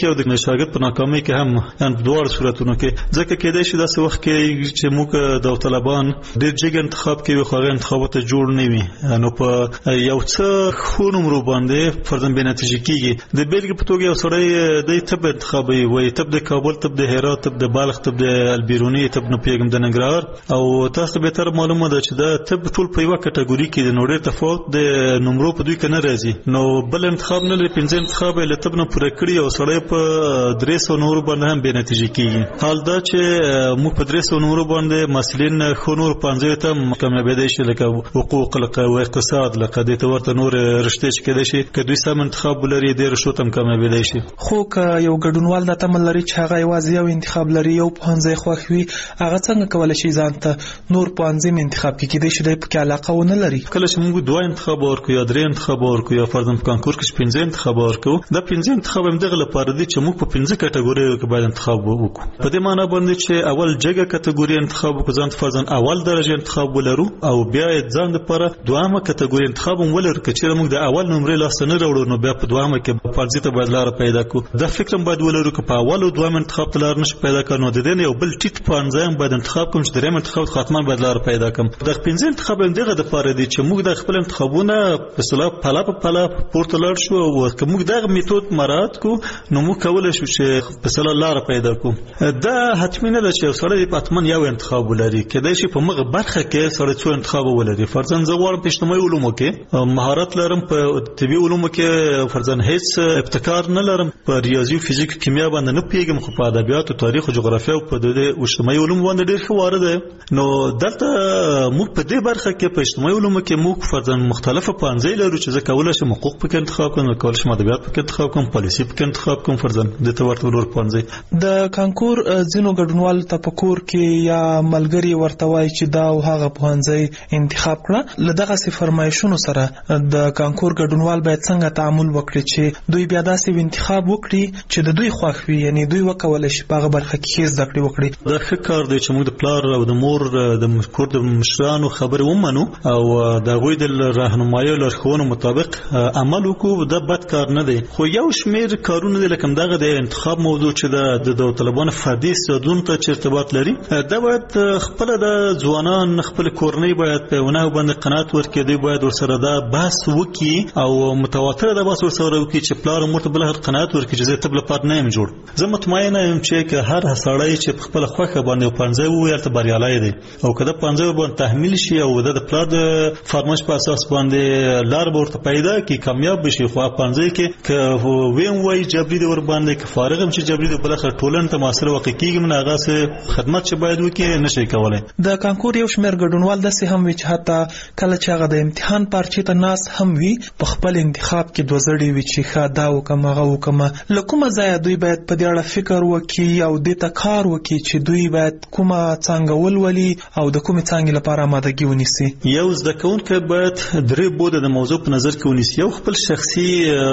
شاګرد په ناکامۍ کې هم ان دوه صورتونو کې ځکه کېدای شي داسې وخت کې چې موږ د طالبان ډېر جګ انتخاب کوي خو هغه انتخابات جوړ نه وي نو په یو څه خو نمرو باندې فرضاً به نتیجه کېږي د بیلګې په توګه یو سړی د تب انتخابي وي تب د کابل تب د هرات تب د بالغ تب د البیرونی تب نو پیغام د ننګرهار او تاسو به تر معلومه ده چې دا تب ټول په یو کټګوري کې د نوړې تفاوت د نمرو په دوی کې نه راځي نو بل انتخاب نه لري پنځه انتخاب له تب نه پوره کړی او سړی په درې سوه نورو باندې هم به نتیجه کېږي حال دا چې موږ په درې سوه نورو باندې مسلین خو نور پنځه ته کامیابېدای شي لکه حقوق لکه اقتصاد لکه د تورته نور رشته چې کېدای شي که دوی سم انتخاب ولري ډېر شو تم کامیابېدای شي خو که یو ګډونوال د تمل لري چې هغه یوازې یو انتخاب لري یو پنځه خوښ وي هغه څنګه کولی شي ځان ته نور پنځم انتخاب کې کېدای شي د پکې علاقه ونه لري کله چې موږ دوه انتخاب ورکو یا درې انتخاب ورکو یا فرضاً په کانکور کې پنځه انتخاب ورکو دا پنځه انتخاب هم دغه لپاره دي چې موږ په پنځه کټګوریو کې باید انتخاب وکړو په دې معنی باندې چې اول جګه کټګوري انتخاب وکړو ځان فرضاً اول درجه انتخاب ولرو او بیا ځان لپاره دوامه کټګوري انتخاب هم ولرو چې موږ د اول نمرې لاس نه راوړو نو بیا په دوامه کې فرضي ته باید لار پیدا کړو دا فکر هم باید ولرو چې په اول او دوام انتخاب ته لار نشي پیدا کړو د دې یو بل ټیټ پنځه هم باید انتخاب کوم چې دریم انتخاب خاتمه باید لار پیدا کوم د پنځه انتخاب هم دغه د لپاره دي چې موږ د خپل انتخابونه په صلاح پلا په پلا پورته لار شو او که موږ دغه میتود مراعات کو نو موږ کولای شو چې په صلاح لار پیدا کوم دا حتمی نه ده چې سره په اتمن یو انتخاب ولري کله چې په مغه برخه کې سره څو انتخاب ولري فرضاً زه غواړم په اجتماعي علومو کې مهارت لرم په طبي علومو کې فرضاً هیڅ ابتکار نه لرم په ریاضي او فزیک کیمیا باندې نه پیګم خو په ادبیات او تاریخ او جغرافیا او په د اجتماعي علومو باندې ډېر ښه وارد ده نو دلته موږ په دې برخه کې په اجتماعي علومو کې موږ فرضاً مختلفه پانځې لرو چې زه کولای شم حقوق پکې انتخاب کوم کولای شم ادبیات پکې انتخاب کوم پالیسي پکې انتخاب کوم فرضاً د تورته نور پانځې د کانکور ځینو ګډونوال ته په کور کې یا ملګری ورته وایي چې دا او هغه پانځې انتخاب کړه له دغه سي فرمایشونو سره د کانکور ګډونوال باید څنګه تعامل وکړي چې دوی بیا داسې انتخاب وکړي چې د دوی خوښ وي یعنی دوی وکولای شي په هغه برخه کې زده کړې وکړي دا ښه کار دی چې موږ د پلار او د مور د کور د مشرانو خبرې ومنو او د هغوی د راهنمایي او لارښوونو مطابق عمل وکړو دا بد کار نه دی خو یو شمېر کارونه دي لکه دغه د انتخاب موضوع چې د داوطلبانو فردي استعدادونو ته چې ارتباط لري دا باید خپل د ځوانان خپل کورنۍ باید په ونه باندې قناعت ورکړي دوی باید ورسره دا بحث وکړي او متواتر دا بحث ورسره وکړي چې پلار مور ته بل هر قناعت ورکړي چې زه تبل پات نه یم جوړ زه مطمئن یم چې هر سړی چې خپل خوخه باندې پنځه وویل ته بریالي دی او کله پنځه باندې تحمیل شي او د پلار د فرمایش په اساس باندې لار ورته پیدا کی کامیاب بشي خو پنځه کې که ویم وای جبري دی ور باندې که فارغ هم چې جبري دی بل خر ټولن ته ماسره واقع کیږي من هغه سه خدمت چې باید وکړي نشي کولای د کانکور یو شمېر ګډونوال د سه هم وی چې حتی کله چې هغه د امتحان پارچې ته ناس هم وی په خپل انتخاب کې دوزړی وی چې ښه دا وکم هغه وکم لکه ځای دوی باید په دې اړه فکر وکړي او د ته کار وکړي چې دوی باید کومه څنګه ولولي او د کومې څنګه لپاره آمادګي ونیسي یو زده کوونکی باید درې بوده د موضوع په نظر کې ونیسي یو خپل شخصي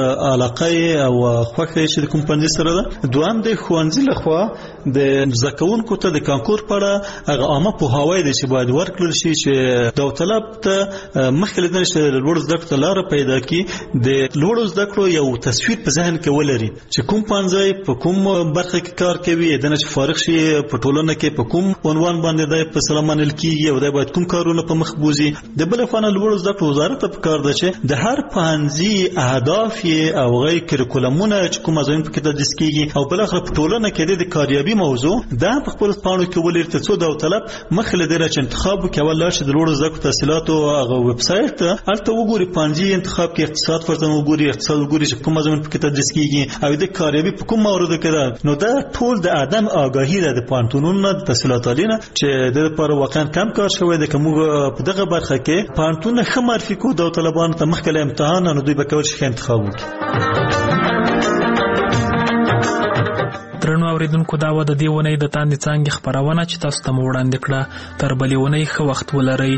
علاقه او خوښه چې د کوم پنځه سره ده دوام د ښوونځي لخوا د زده کوونکو ته د کانکور په اړه هغه عامه پوهاوی دی چې باید ورکړل شي چې داوطلب ته مخکې له دې چې لوړ زده کړو لاره پیدا کړي د لوړ زده کړو یو تصویر په ذهن کې ولري چې کوم پنځه په کوم برخه کې کار کوي دنه چې فارغ شي په ټولنه کې په کوم عنوان باندې د په سلام منل کیږي او د باید کوم کارونه په مخ بوزي د بل فن لوړ زده کړو وزارت په کار ده چې د هر پنځه اهداف او غیر کریکولمونه چې کوم ځین په کې تدریس کیږي او بل اخر په ټولنه کې د کاریابي موضوع دا په خپل پاڼو کې ولر ته څو داوطلب مخله د راچ انتخاب کول لا چې د لوړ زده کړو تحصیلات او ویب سټ البته وګوري پنځه انتخاب کې اقتصاد فرضاً وګوري اقتصاد وګوري چې کوم ځین په کې تدریس کیږي او د کاریابي په کوم مورد کې نو دا ټول د ادم آگاهی د پانتونونو د تحصیلات علینا چې د لپاره واقعا کم کار شوی د کوم په دغه برخه کې پانتون خمارفي کو د طالبانو ته مخکله امتحان نو دوی به کول شي انتخاب وکړي درنو اوریدونکو دا و د دې ونې د تاندې څنګه خبرونه چې تاسو ته وړاندې کړه تر بلې ونې ښه وخت ولرئ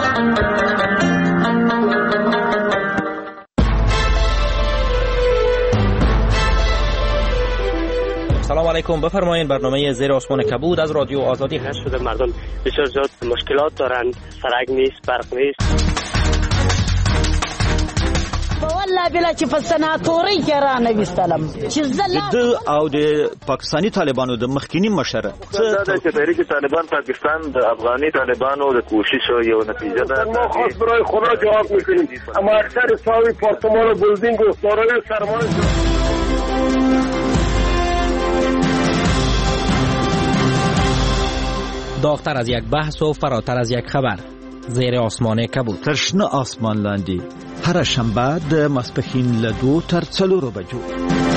سلام علیکم بفرمایید برنامه زیر آسمان کبود از رادیو آزادی هست شده مردم بسیار زیاد مشکلات دارند سرک نیست برق نیست والله بلا بلا چې په سناتوري کې را نه وستلم چې زلا د او د پاکستاني طالبانو د مخکینی مشر دا د تحریک طالبان پاکستان د افغاني طالبانو د کوشش یو نتیجه ده. ما خواست برای خدا جواب میکنیم اما اکثر ساوی پارتمان و بلدینگ و سارای سرمایه داغتر از یک بحث و فراتر از یک خبر، زیر آسمان کبود. ترشنه آسمان لاندی هر شنبه د ماسپښین له دو تر څلورو بجو